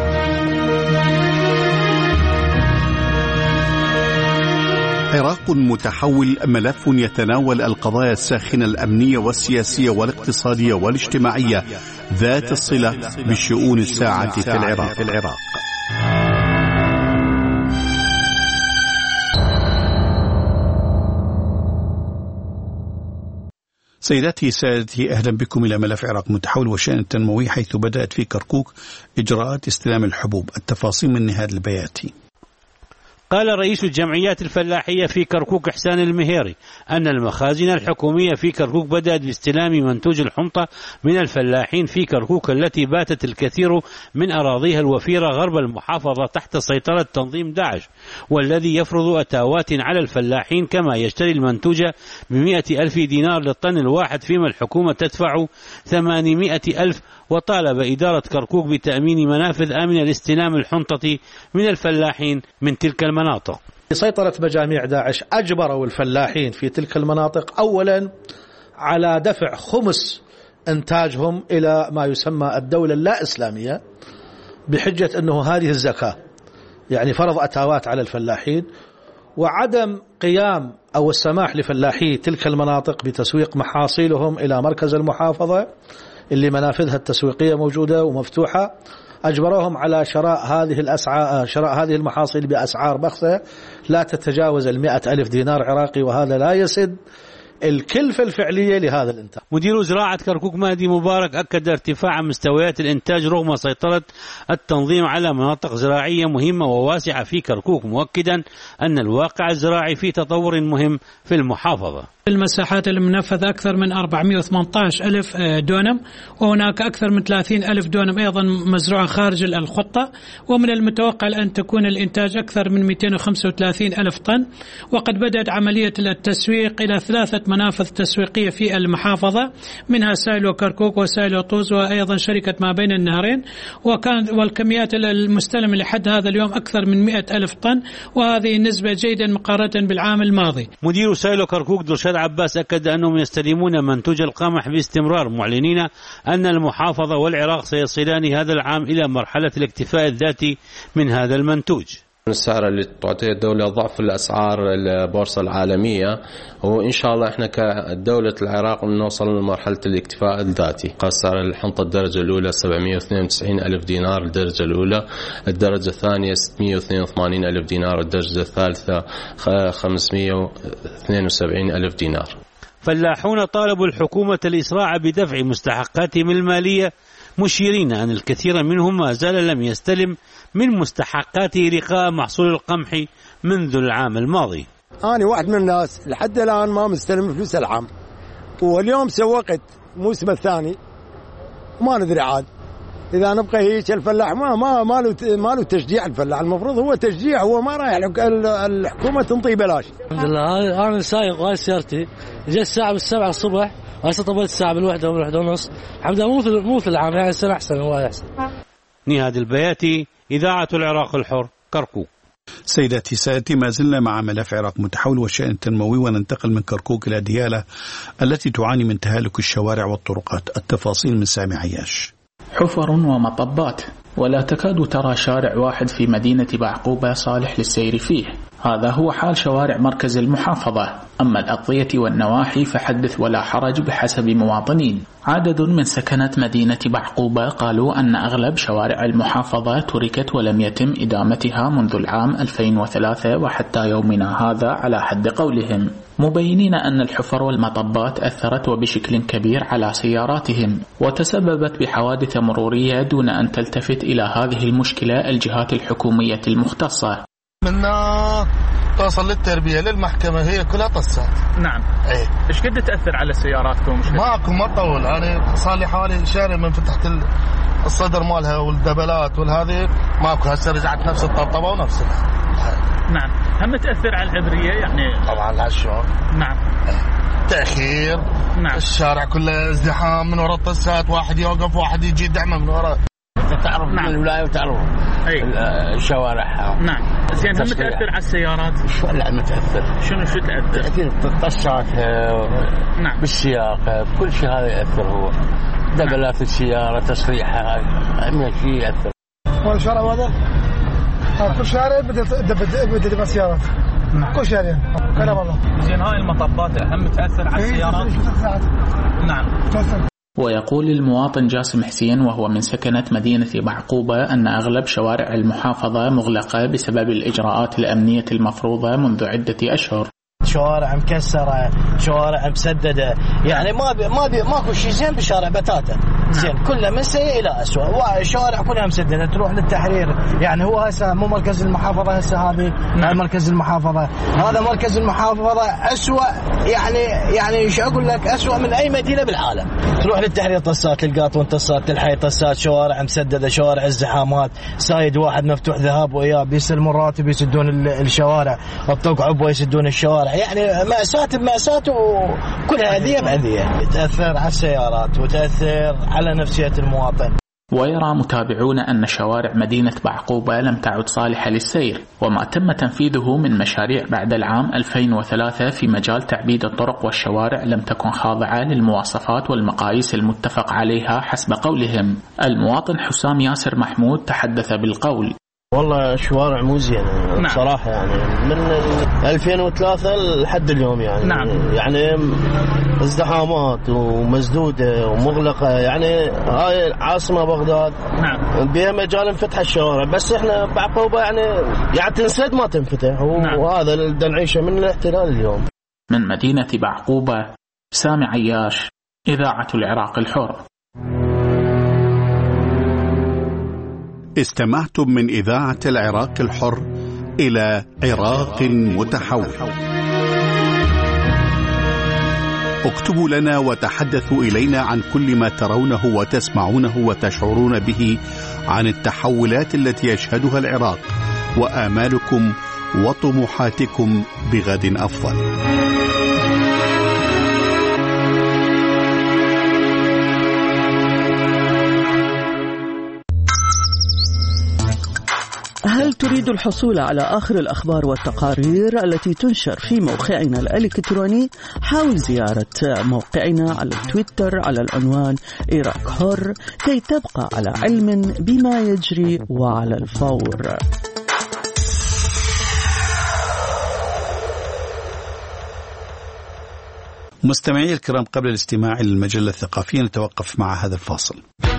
عراق متحول ملف يتناول القضايا الساخنة الأمنية والسياسية والاقتصادية والاجتماعية ذات الصلة بالشؤون الساعة في العراق. العراق. سيداتي سادتي، أهلا بكم إلى ملف عراق متحول والشأن التنموي، حيث بدأت في كركوك إجراءات استلام الحبوب. التفاصيل من نهاد البياتي. قال رئيس الجمعيات الفلاحية في كركوك إحسان المهيري أن المخازن الحكومية في كركوك بدأت باستلام منتوج الحنطة من الفلاحين في كركوك، التي باتت الكثير من أراضيها الوفيرة غرب المحافظة تحت سيطرة تنظيم داعش، والذي يفرض أتاوات على الفلاحين، كما يشتري المنتوج بمئة ألف دينار للطن الواحد، فيما الحكومة تدفع ثمانمائة ألف. وطالب إدارة كركوك بتأمين منافذ آمنة لاستلام الحنطة من الفلاحين من تلك المناطق. سيطرة مجاميع داعش أجبروا الفلاحين في تلك المناطق أولا على دفع خمس إنتاجهم إلى ما يسمى الدولة اللا إسلامية، بحجة أنه هذه الزكاة، يعني فرض أتاوات على الفلاحين، وعدم قيام أو السماح لفلاحي تلك المناطق بتسويق محاصيلهم إلى مركز المحافظة اللي منافذها التسويقية موجودة ومفتوحة. أجبرهم على شراء هذه الأسعار، شراء هذه المحاصيل بأسعار بخسة لا تتجاوز المئة ألف دينار عراقي، وهذا لا يسد الكلفة الفعلية لهذا الإنتاج. مدير زراعة كركوك مهدي مبارك أكد ارتفاع مستويات الإنتاج رغم سيطرة التنظيم على مناطق زراعية مهمة وواسعة في كركوك، مؤكدا أن الواقع الزراعي في تطور مهم في المحافظة. المساحات المنفذة أكثر من أربعمائة وثمانية عشر ألف دونم، وهناك أكثر من ثلاثين ألف دونم أيضا مزروعة خارج الخطة، ومن المتوقع أن تكون الإنتاج أكثر من مئتين وخمسة وثلاثين ألف طن. وقد بدأت عملية التسويق إلى ثلاثة منافذ تسويقية في المحافظة، منها سايلو كركوك وسايلو طوز وأيضا شركة ما بين النهرين، وكان والكميات المستلمة لحد هذا اليوم أكثر من مئة ألف طن، وهذه نسبة جيدة مقارنة بالعام الماضي. مدير سايلو كركوك درشاد عباس أكد أنهم يستلمون منتوج القمح باستمرار، معلنين أن المحافظة والعراق سيصلان هذا العام إلى مرحلة الاكتفاء الذاتي من هذا المنتوج. السعر اللي تعطيه الدولة ضعف الأسعار البورصة العالمية، وإن شاء الله إحنا كدولة العراق نوصل لمرحلة الاكتفاء الذاتي. قال سعر الحنطة الدرجة الأولى سبعمائة واثنين وتسعين ألف دينار الدرجة الأولى، الدرجة الثانية ستمائة واثنين وثمانين ألف دينار، الدرجة الثالثة خمسمائة واثنين وسبعين ألف دينار. فلاحون طالبوا الحكومة الإسراع بدفع مستحقاتهم المالية، مشيرين أن الكثير منهم ما زال لم يستلم من مستحقاته لقاء محصول القمح منذ العام الماضي. أنا واحد من الناس لحد الآن ما مستلم فلوس العام، واليوم سوقت موسم الثاني وما ندري عاد إذا نبقى هيك. الفلاح ما ما ما له ما له تشجيع، الفلاح المفروض هو تشجيع، هو ما رايح الحكومة تنطي بلاش. الحمد لله أنا سايق وهاي سيارتي، جت الساعة بالسبعة الصبح وهسه طبيت الساعة بالوحدة والوحدة ونص. الحمد لله مو في مو في العام يعني السنة أحسن وهاي أحسن. نهاد البياتي، إذاعة العراق الحر، كركوك. سيداتي سادتي، ما زلنا مع ملف عراق متحول والشأن التنموي، وننتقل من كركوك إلى ديالى التي تعاني من تهالك الشوارع والطرقات. التفاصيل من سامي عياش. حفر ومطبات، ولا تكاد ترى شارع واحد في مدينة بعقوبة صالح للسير فيه. هذا هو حال شوارع مركز المحافظة. أما الأضية والنواحي فحدث ولا حرج بحسب مواطنين. عدد من سكنة مدينة بعقوبة قالوا أن أغلب شوارع المحافظة تركت ولم يتم إدامتها منذ العام ألفين وثلاثة وحتى يومنا هذا على حد قولهم، مبينين أن الحفر والمطبات أثرت وبشكل كبير على سياراتهم، وتسببت بحوادث مرورية دون أن تلتفت إلى هذه المشكلة الجهات الحكومية المختصة. من توصل للتربية للمحكمة هي كلها طسات. نعم. ايه. ايش قد تأثر على سياراتكم؟ ماكو ما طول، أنا صار لي حوالي شهر من فتحت الصدر مالها والدبلات والهذه ماكو، هسه رجعت نفس الطبطبة ونفس نعم. هم تأثر على العبرية يعني؟ طبعا على الشعور. نعم. ايه. تأخير. نعم. الشارع كله ازدحام من وراء الطسات، واحد يوقف واحد يجي دعمه من وراء. تعرف نعم. الولاية وتعرف الشوارع. نعم. زين هم تأثر على السيارات؟ شو لا ما تأثر. شنو شو تأثر؟ تأثير بالطشات نعم. بالسياقة بكل شيء هذا يأثر، هو دبلات السيارة تصريحها أي شيء يأثر. والشارع واضح؟ كل شارع بدل بدل بالسيارات. نعم. كل شارع. كلام الله. زين هاي المطبات هم تأثر على السيارات؟ نعم. تأثر. ويقول المواطن جاسم حسين وهو من سكنة مدينة بعقوبة أن أغلب شوارع المحافظة مغلقة بسبب الإجراءات الأمنية المفروضة منذ عدة أشهر. شوارع مكسرة، شوارع مسددة، يعني ما بي ما بي ماكو شيء زين بشارع بتاتا. زين كله من سيء إلى أسوأ، الشوارع كلها مسددة تروح للتحرير. يعني هو هسه مو مركز المحافظة، هسه هذه نعم. مركز المحافظة هذا مركز المحافظة أسوأ، يعني يعني ايش أقول لك أسوأ من أي مدينة بالعالم. تروح للتحرير طسات، للقاطون طسات، للحي طسات، شوارع مسددة، شوارع ازدحامات، سايد واحد مفتوح ذهاب وإياب بيسلمون الراتب يسدون الشوارع، الطوق عبوة يسدون الشوارع، يعني مأساة بمأساة وكل هذه بأذية تأثر على السيارات وتأثر على نفسية المواطن. ويرى متابعون أن شوارع مدينة بعقوبة لم تعد صالحة للسير، وما تم تنفيذه من مشاريع بعد العام ألفين وثلاثة في مجال تعبيد الطرق والشوارع لم تكن خاضعة للمواصفات والمقاييس المتفق عليها حسب قولهم. المواطن حسام ياسر محمود تحدث بالقول: والله شوارع مو زينة نعم. بصراحة يعني من ألفين وثلاثة لحد اليوم يعني نعم. يعني ازدحامات ومسدودة ومغلقة، يعني هاي عاصمة بغداد نعم. بها مجال انفتح الشوارع، بس احنا بعقوبة يعني يعني تنسد ما تنفتح نعم. وهذا اللي نعيشه من الاحتلال اليوم. من مدينة بعقوبة سامي عياش، إذاعة العراق الحر. استمعتم من إذاعة العراق الحر إلى عراق متحول. اكتبوا لنا وتحدثوا إلينا عن كل ما ترونه وتسمعونه وتشعرون به عن التحولات التي يشهدها العراق وآمالكم وطموحاتكم بغد أفضل. هل تريد الحصول على آخر الأخبار والتقارير التي تنشر في موقعنا الإلكتروني؟ حاول زيارة موقعنا على تويتر على العنوان عراق حر كي تبقى على علم بما يجري وعلى الفور. مستمعي الكرام، قبل الاستماع للمجلة الثقافية نتوقف مع هذا الفاصل.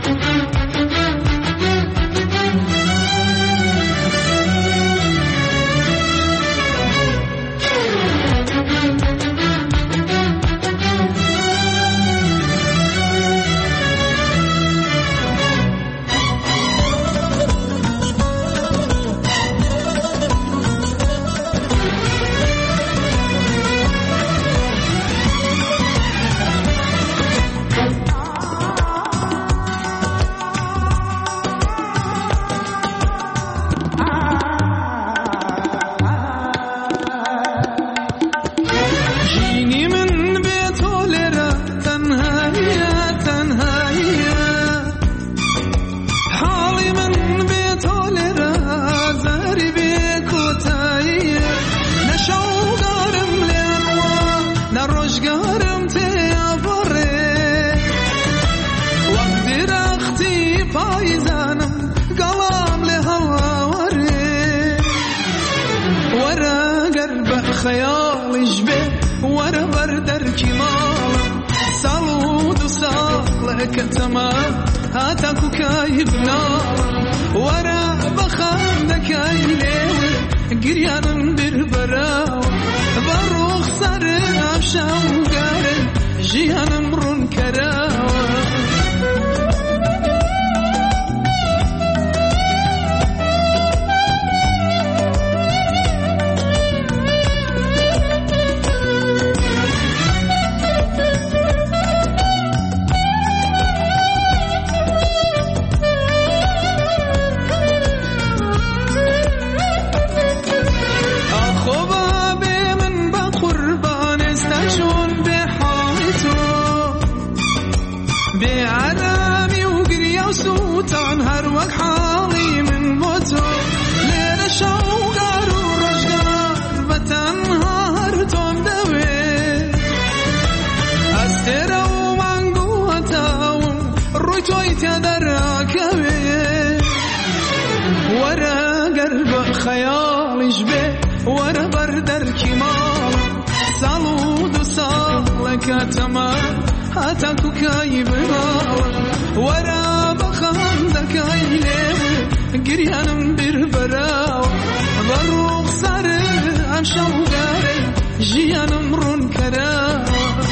خيال جبه ورا بردر كمال صلود وصالك تمام هاتاكو كايبنا ورا بخاندك ايلي قريان بربراو بروخ صار عشاو قارن جيهان مرون كراو بعرامي وقرية وسوتان هروك حالي من بوتو ليلة شوقار ورشقار بتنهار توم دوي أسترا ومن قوتاوم رويتو يتدرك بي ورا قلب خيال جبه ورا بردر كمال صالود وصالك تمام هاتاكو كايبنا ورا بخاندك ايلي قريان بربراو بروخ صار عمشاو قاري جيان مرون كراو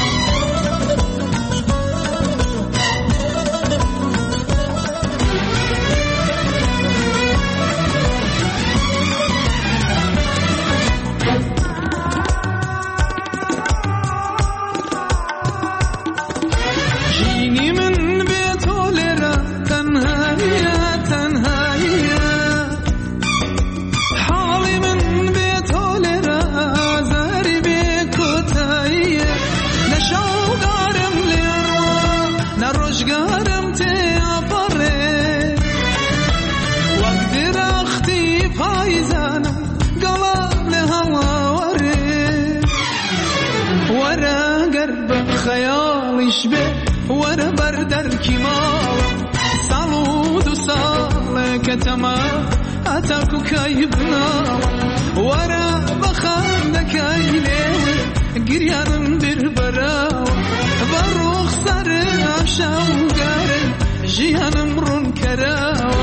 خيال يشبه ورا بردر كمال صالود وصالك تمام أتاكو كايبنا ورا بخاندك ايلي قريان بربراو بروخ صار عشاو قارن جيهان مرون كراو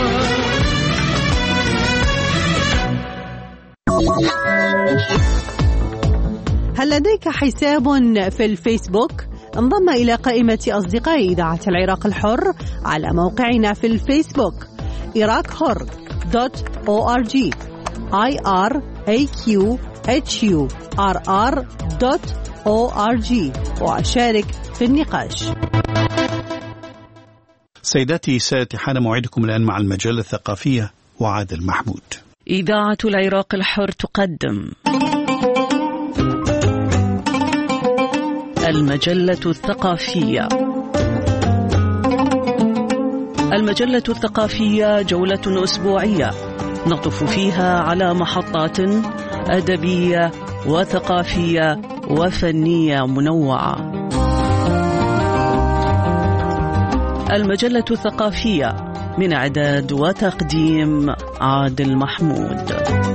هل لديك حساب في الفيسبوك؟ انضم إلى قائمة أصدقاء إذاعة العراق الحر على موقعنا في الفيسبوك عراق حر دوت أو آر جي I R A Q H U R R دوت أو آر جي وأشارك في النقاش. سيداتي سادتي، حان موعدكم الآن مع المجلة الثقافية وعادل محمود. إذاعة العراق الحر تقدم المجلة الثقافية. المجلة الثقافية جولة أسبوعية نطف فيها على محطات أدبية وثقافية وفنية منوعة. المجلة الثقافية من إعداد وتقديم عادل محمود.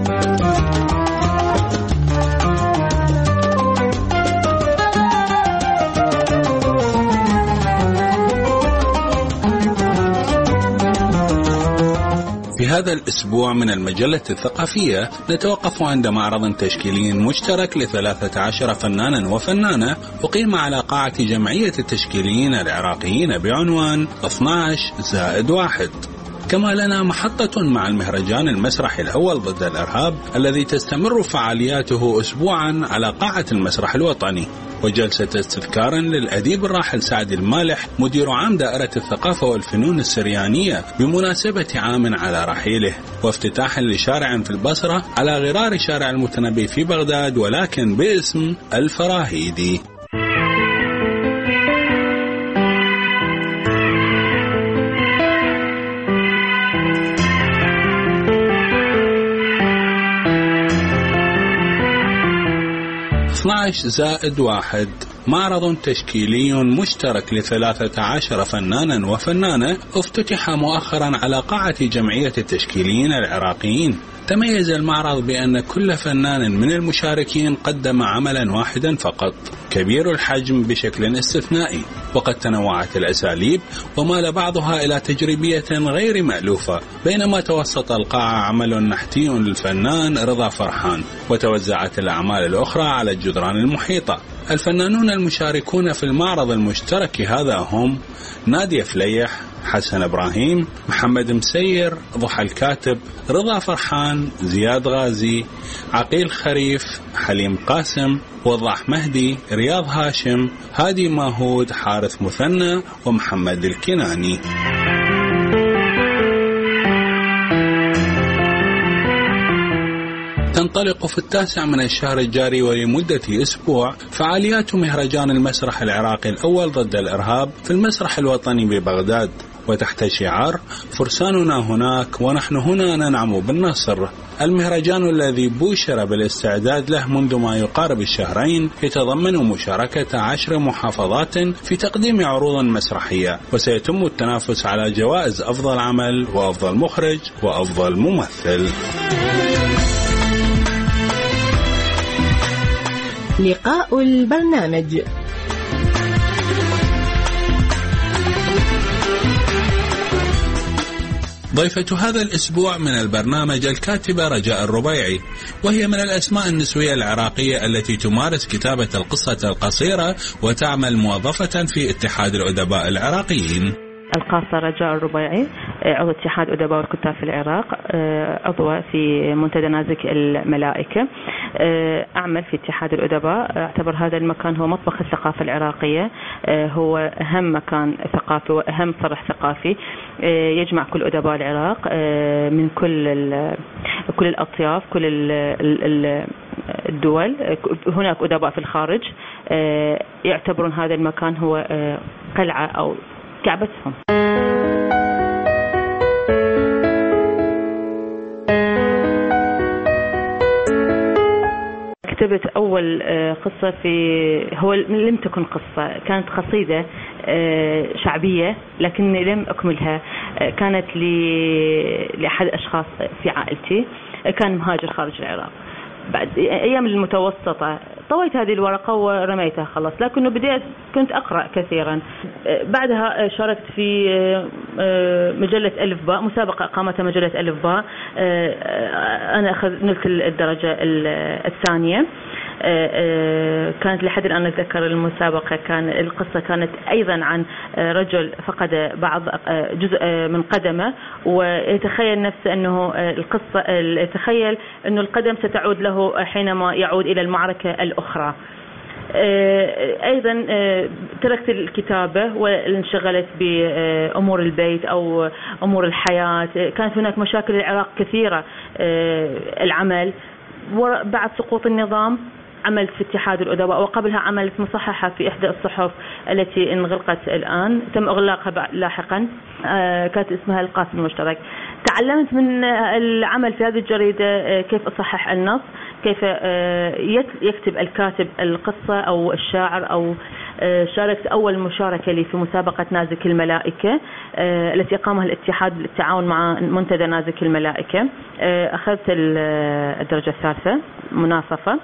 في هذا الأسبوع من المجلة الثقافية نتوقف عند معرض تشكيلي مشترك لثلاثة عشر فنانا وفنانة أقيم على قاعة جمعية التشكيليين العراقيين بعنوان اثنعش زائد واحد. كما لنا محطة مع المهرجان المسرحي الأول ضد الإرهاب الذي تستمر فعالياته أسبوعا على قاعة المسرح الوطني، وجلسة استذكار للأديب الراحل سعد المالح مدير عام دائرة الثقافة والفنون السريانية بمناسبة عام على رحيله، وافتتاح لشارع في البصرة على غرار شارع المتنبي في بغداد ولكن باسم الفراهيدي. اثنعش زائد واحد معرض تشكيلي مشترك لثلاثة عشر فنانا وفنانة افتتح مؤخرا على قاعة جمعية التشكيليين العراقيين. تميز المعرض بأن كل فنان من المشاركين قدم عملا واحدا فقط كبير الحجم بشكل استثنائي، وقد تنوعت الأساليب ومال بعضها إلى تجريبية غير مألوفة، بينما توسط القاعة عمل نحتي للفنان رضا فرحان، وتوزعت الأعمال الأخرى على الجدران المحيطة. الفنانون المشاركون في المعرض المشترك هذا هم نادية فليح، حسن إبراهيم، محمد مسير، ضحى الكاتب، رضا فرحان، زياد غازي، عقيل خريف، حليم قاسم، وضح مهدي، رياض هاشم، هادي ماهود، حارث مثنى، ومحمد الكناني. تنطلق في التاسع من الشهر الجاري ولمدة أسبوع فعاليات مهرجان المسرح العراقي الأول ضد الإرهاب في المسرح الوطني ببغداد، وتحت شعار فرساننا هناك ونحن هنا ننعم بالنصر. المهرجان الذي بوشر بالاستعداد له منذ ما يقارب الشهرين يتضمن مشاركة عشر محافظات في تقديم عروض مسرحية، وسيتم التنافس على جوائز أفضل عمل وأفضل مخرج وأفضل ممثل. لقاء البرنامج. ضيفة هذا الأسبوع من البرنامج الكاتبة رجاء الربيعي، وهي من الأسماء النسوية العراقية التي تمارس كتابة القصة القصيرة وتعمل موظفة في اتحاد الأدباء العراقيين. القاصة رجاء الربيعي، عضو اتحاد أدباء والكتاب في العراق، عضوة في منتدى نازك الملائكة، أعمل في اتحاد الأدباء. أعتبر هذا المكان هو مطبخ الثقافة العراقية، هو أهم مكان ثقافي وأهم صرح ثقافي يجمع كل أدباء العراق من كل كل الأطياف، كل الدول. هناك أدباء في الخارج يعتبرون هذا المكان هو قلعة أو كعبتهم. كتبت أول قصة في هو لم تكن قصة، كانت قصيدة شعبية لكن لم أكملها. كانت لأحد أشخاص في عائلتي، كان مهاجر خارج العراق. بعد أيام المتوسطة طويت هذه الورقة ورميتها خلاص، لكنه بديت كنت أقرأ كثيرا. بعدها شاركت في مجلة ألف باء، مسابقة قامتها مجلة ألف باء. أنا أخذ نلت الدرجة الثانية. كانت لحد الآن أتذكر المسابقة، كان القصة كانت أيضا عن رجل فقد بعض جزء من قدمه، ويتخيل نفسه أنه القصة يتخيل أنه القدم ستعود له حينما يعود إلى المعركة الأخرى. أيضا تركت الكتابة وانشغلت بأمور البيت أو أمور الحياة. كانت هناك مشاكل العراق كثيرة، العمل بعد سقوط النظام عملت في اتحاد الأدباء، وقبلها عملت مصححة في إحدى الصحف التي انغلقت الآن، تم إغلاقها لاحقا، كانت اسمها القاسم المشترك. تعلمت من العمل في هذه الجريدة كيف أصحح النص، كيف يكتب الكاتب القصة أو الشاعر، أو شاركت أول مشاركة لي في مسابقة نازك الملائكة التي أقامها الاتحاد بالتعاون مع منتدى نازك الملائكة. أخذت الدرجة الثالثة مناصفة.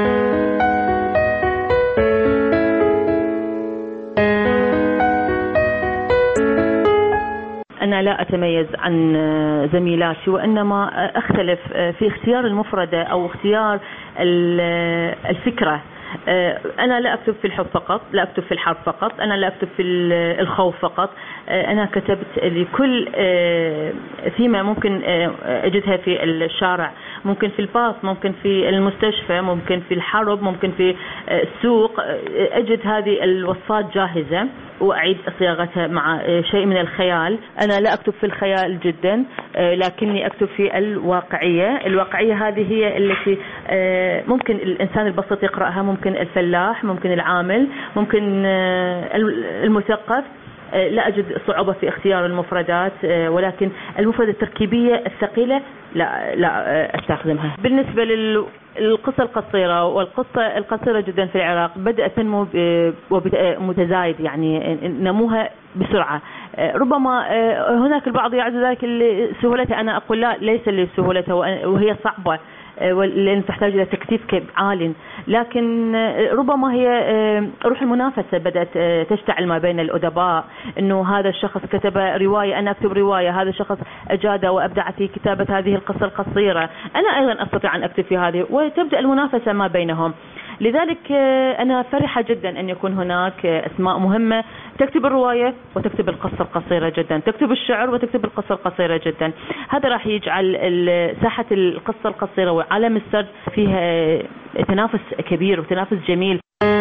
أنا لا أتميز عن زميلاتي، وإنما أختلف في اختيار المفردة أو اختيار الفكرة. أنا لا أكتب في الحب فقط، لا أكتب في الحرب فقط، أنا لا أكتب في الخوف فقط. أنا كتبت لكل ثيمة ممكن أجدها في الشارع، ممكن في الباص، ممكن في المستشفى، ممكن في الحرب، ممكن في السوق. أجد هذه الوصفات جاهزة وأعيد صياغتها مع شيء من الخيال. أنا لا أكتب في الخيال جدا، لكني أكتب في الواقعية. الواقعية هذه هي التي ممكن الإنسان البسيط يقرأها، ممكن الفلاح، ممكن العامل، ممكن المثقف. لا أجد صعوبة في اختيار المفردات، ولكن المفردة التركيبية الثقيلة لا لا أستخدمها. بالنسبة للقصة القصيرة، والقصة القصيرة جدا في العراق بدأت تنمو متزايد، يعني نموها بسرعة. ربما هناك البعض يعد ذلك لسهولتها، أنا أقول لا، ليس لسهولتها، وهي صعبة لأن تحتاج إلى تكثيف عال، لكن ربما هي روح المنافسة بدأت تشتعل ما بين الأدباء، إنه هذا الشخص كتب رواية، أنا أكتب رواية، هذا الشخص أجاد وأبدع في كتابة هذه القصة القصيرة، أنا أيضا أستطيع أن أكتب في هذه، وتبدأ المنافسة ما بينهم. لذلك أنا فرحة جدا أن يكون هناك أسماء مهمة تكتب الرواية وتكتب القصة القصيرة جدا، تكتب الشعر وتكتب القصة القصيرة جدا. هذا راح يجعل ساحة القصة القصيرة وعالم السرد فيها تنافس كبير وتنافس جميل.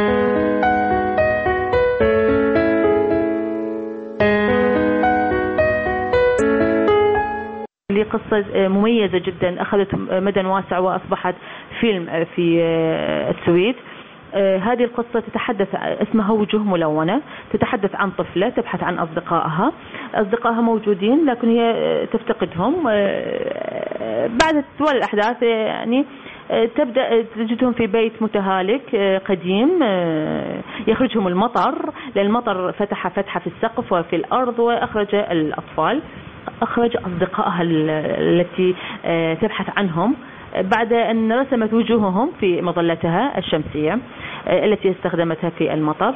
قصة مميزة جدا أخذت مدى واسع وأصبحت فيلم في السويد. هذه القصة تتحدث، اسمها وجوه ملونة، تتحدث عن طفلة تبحث عن أصدقائها. أصدقائها موجودين لكن هي تفتقدهم. بعد طوال الأحداث يعني تبدأ تجدهم في بيت متهالك قديم، يخرجهم المطر، لأن المطر فتح فتحة في السقف وفي الأرض وأخرج الأطفال، أخرج أصدقائها التي تبحث عنهم بعد أن رسمت وجوههم في مظلتها الشمسية التي استخدمتها في المطر.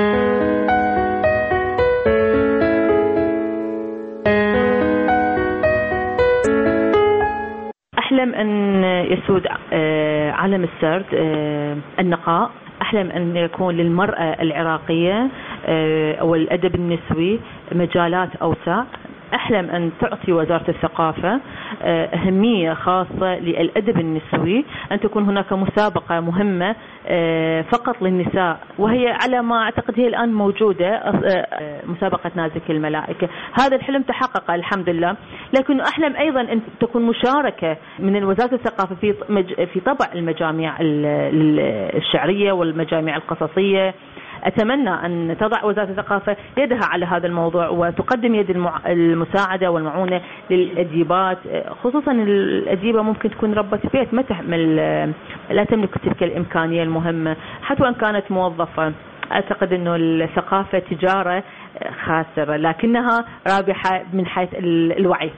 أحلم أن يسود عالم السرد النقاء، أحلم أن يكون للمرأة العراقية أو الأدب النسوي مجالات أوسع. أحلم أن تعطي وزارة الثقافة أهمية خاصة للأدب النسوي، أن تكون هناك مسابقة مهمة فقط للنساء، وهي على ما أعتقد هي الآن موجودة، مسابقة نازك الملائكة. هذا الحلم تحقق الحمد لله، لكن أحلم أيضا أن تكون مشاركة من وزارة الثقافة في في طبع المجاميع الشعرية والمجاميع القصصية. أتمنى أن تضع وزارة الثقافة يدها على هذا الموضوع وتقدم يد المساعدة والمعونة للأديبات، خصوصا الأديبة ممكن تكون ربة بيت ما تحمل، لا تملك تلك الإمكانية المهمة حتى وإن كانت موظفة. أعتقد أنه الثقافة تجارة خاسرة لكنها رابحة من حيث الوعي.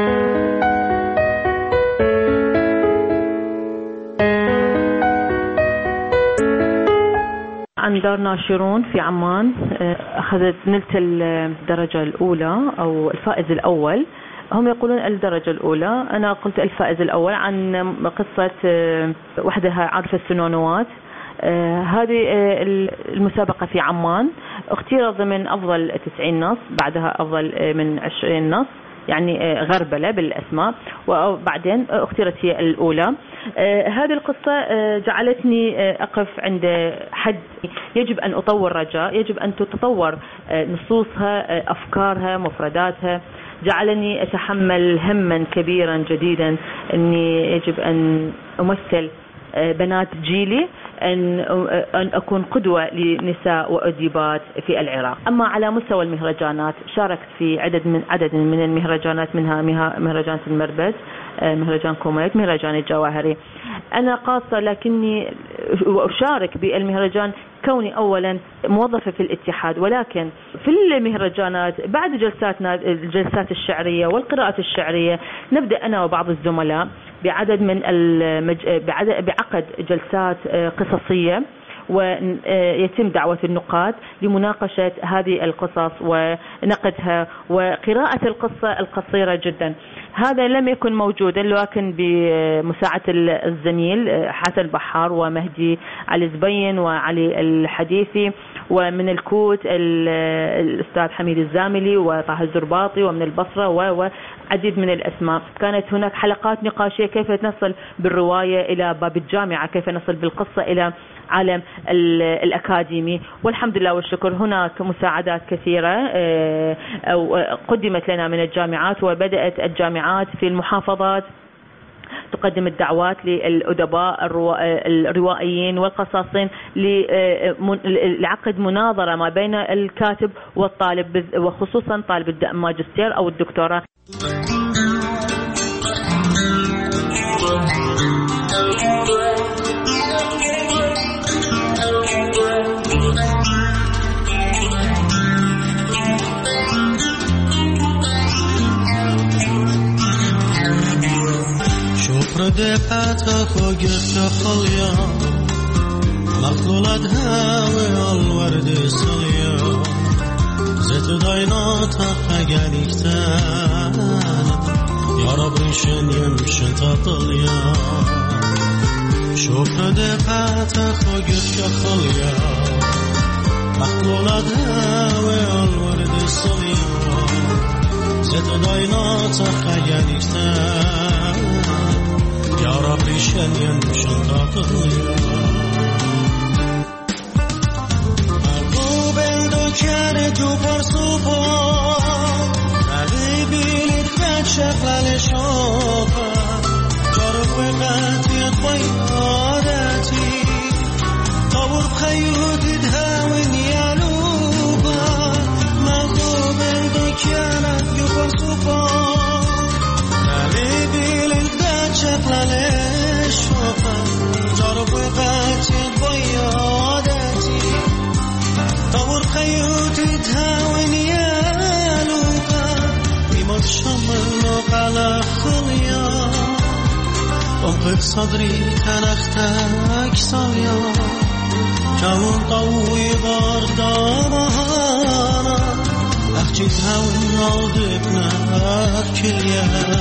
عن دار ناشرون في عمان، أخذت نلت الدرجة الأولى أو الفائز الأول. هم يقولون الدرجة الأولى، أنا قلت الفائز الأول، عن قصة وحدها عارفة السنونوات. هذه المسابقة في عمان اختير ضمن أفضل تسعين نص، بعدها أفضل من عشرين نص. يعني غربلة بالأسماء، وبعدين اختيرت هي الأولى. هذه القصة جعلتني أقف عند حد يجب أن أطور رجاء، يجب أن تتطور نصوصها، أفكارها، مفرداتها. جعلني أتحمل هما كبيرا جديدا أني يجب أن أمثل بنات جيلي، أن أن أكون قدوة لنساء وأديبات في العراق. أما على مستوى المهرجانات، شاركت في عدد من عدد من المهرجانات، منها مهرجان المربد، مهرجان كوميت، مهرجان الجواهري. أنا قاصة لكني أشارك بالمهرجان كوني أولا موظفة في الاتحاد، ولكن في المهرجانات بعد جلساتنا الجلسات الشعرية والقراءات الشعرية نبدأ أنا وبعض الزملاء بعدد من المج... بعدد... بعقد جلسات قصصية، ويتم دعوة النقاد لمناقشة هذه القصص ونقدها وقراءة القصة القصيرة جدا. هذا لم يكن موجودا، لكن بمساعدة الزميل حسن بحار ومهدي علي زبين وعلي الحديثي، ومن الكوت الأستاذ حميد الزاملي وطه الزرباطي، ومن البصرة وعديد من الأسماء. كانت هناك حلقات نقاشية كيف نصل بالرواية إلى باب الجامعة، كيف نصل بالقصة إلى عالم الأكاديمي، والحمد لله والشكر هناك مساعدات كثيرة قدمت لنا من الجامعات، وبدأت الجامعات في المحافظات تقدم الدعوات للأدباء الروائيين والقصاصين لعقد مناظرة ما بين الكاتب والطالب، وخصوصا طالب الماجستير أو الدكتوراه. ردفت خوگش خلیا مخلولت هوا الورد سلیا زت داینات خگریختن یا رب ریشن یمشن تطلیا شوف ردفت خوگش خلیا مخلولت هوا الورد سلیا زت داینات خگریختن یا رب ریشن یمشن تطلیا خوبن دو کره تو پرسو پا نلی بیلید فت شفل شاپا جارو قطیت بایادتی طور بخیودید هاون یالوبا من خوبن دو کره تو پرسو پا نلی بیلید فت شفل شاپا جارو قطیت بایادتی طور خيوتي تهاوني يا لوكا بموت شمر على خليا وقف صدري تنختك صليا كون طوي باردا مهانا أخجي تهاون عودبنا كليا.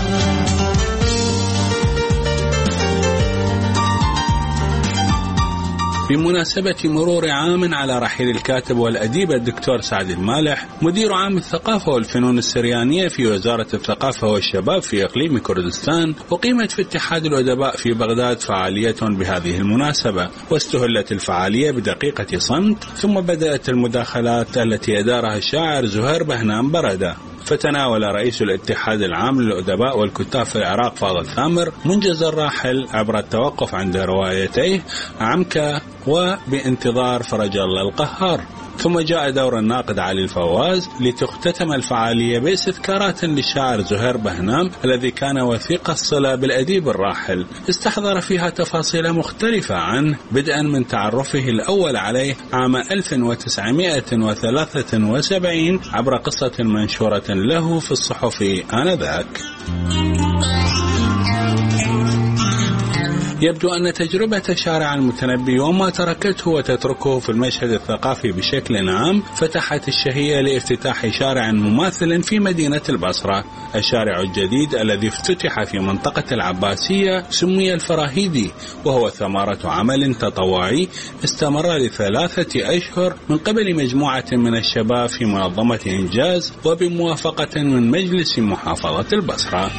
بمناسبة مرور عام على رحيل الكاتب والأديب الدكتور سعد المالح مدير عام الثقافة والفنون السريانية في وزارة الثقافة والشباب في إقليم كردستان، أقيمت في اتحاد الأدباء في بغداد فعالية بهذه المناسبة، واستهلت الفعالية بدقيقة صمت، ثم بدأت المداخلات التي أدارها الشاعر زهير بهنام بردة. فتناول رئيس الاتحاد العام للأدباء والكتاب في العراق فاضل ثامر منجز الراحل عبر التوقف عند روايتيه عمكة وبانتظار فرج الله القهار. ثم جاء دور الناقد علي الفواز لتختتم الفعالية باستذكارات للشاعر زهير بهنام الذي كان وثيق الصلة بالأديب الراحل، استحضر فيها تفاصيل مختلفة عنه، بدءا من تعرفه الأول عليه عام ألف وتسعمائة وثلاثة وسبعين عبر قصة منشورة له في الصحف آنذاك. يبدو أن تجربة الشارع المتنبي وما تركته وتتركه في المشهد الثقافي بشكل عام فتحت الشهية لافتتاح شارع مماثل في مدينة البصرة. الشارع الجديد الذي افتتح في منطقة العباسية سمي الفراهيدي، وهو ثمرة عمل تطوعي استمر لثلاثة أشهر من قبل مجموعة من الشباب في منظمة إنجاز وبموافقة من مجلس محافظة البصرة.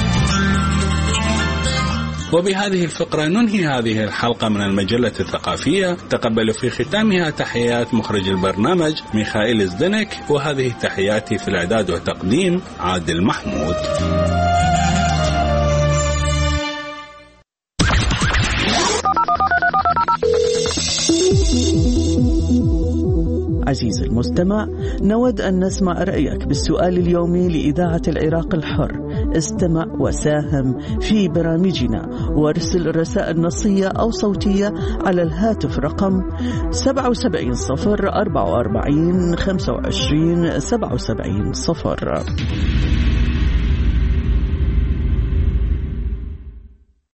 وبهذه الفقرة ننهي هذه الحلقة من المجلة الثقافية. تقبلوا في ختامها تحيات مخرج البرنامج ميخائيل زدنك، وهذه تحياتي في الإعداد والتقديم عادل محمود. عزيزي المستمع، نود أن نسمع رأيك بالسؤال اليومي لإذاعة العراق الحر. استمع وساهم في برامجنا وارسل رسائل نصية أو صوتية على الهاتف رقم سبعة سبعين صفر أربعة وأربعين خمسة وعشرين سبعة وسبعين صفر.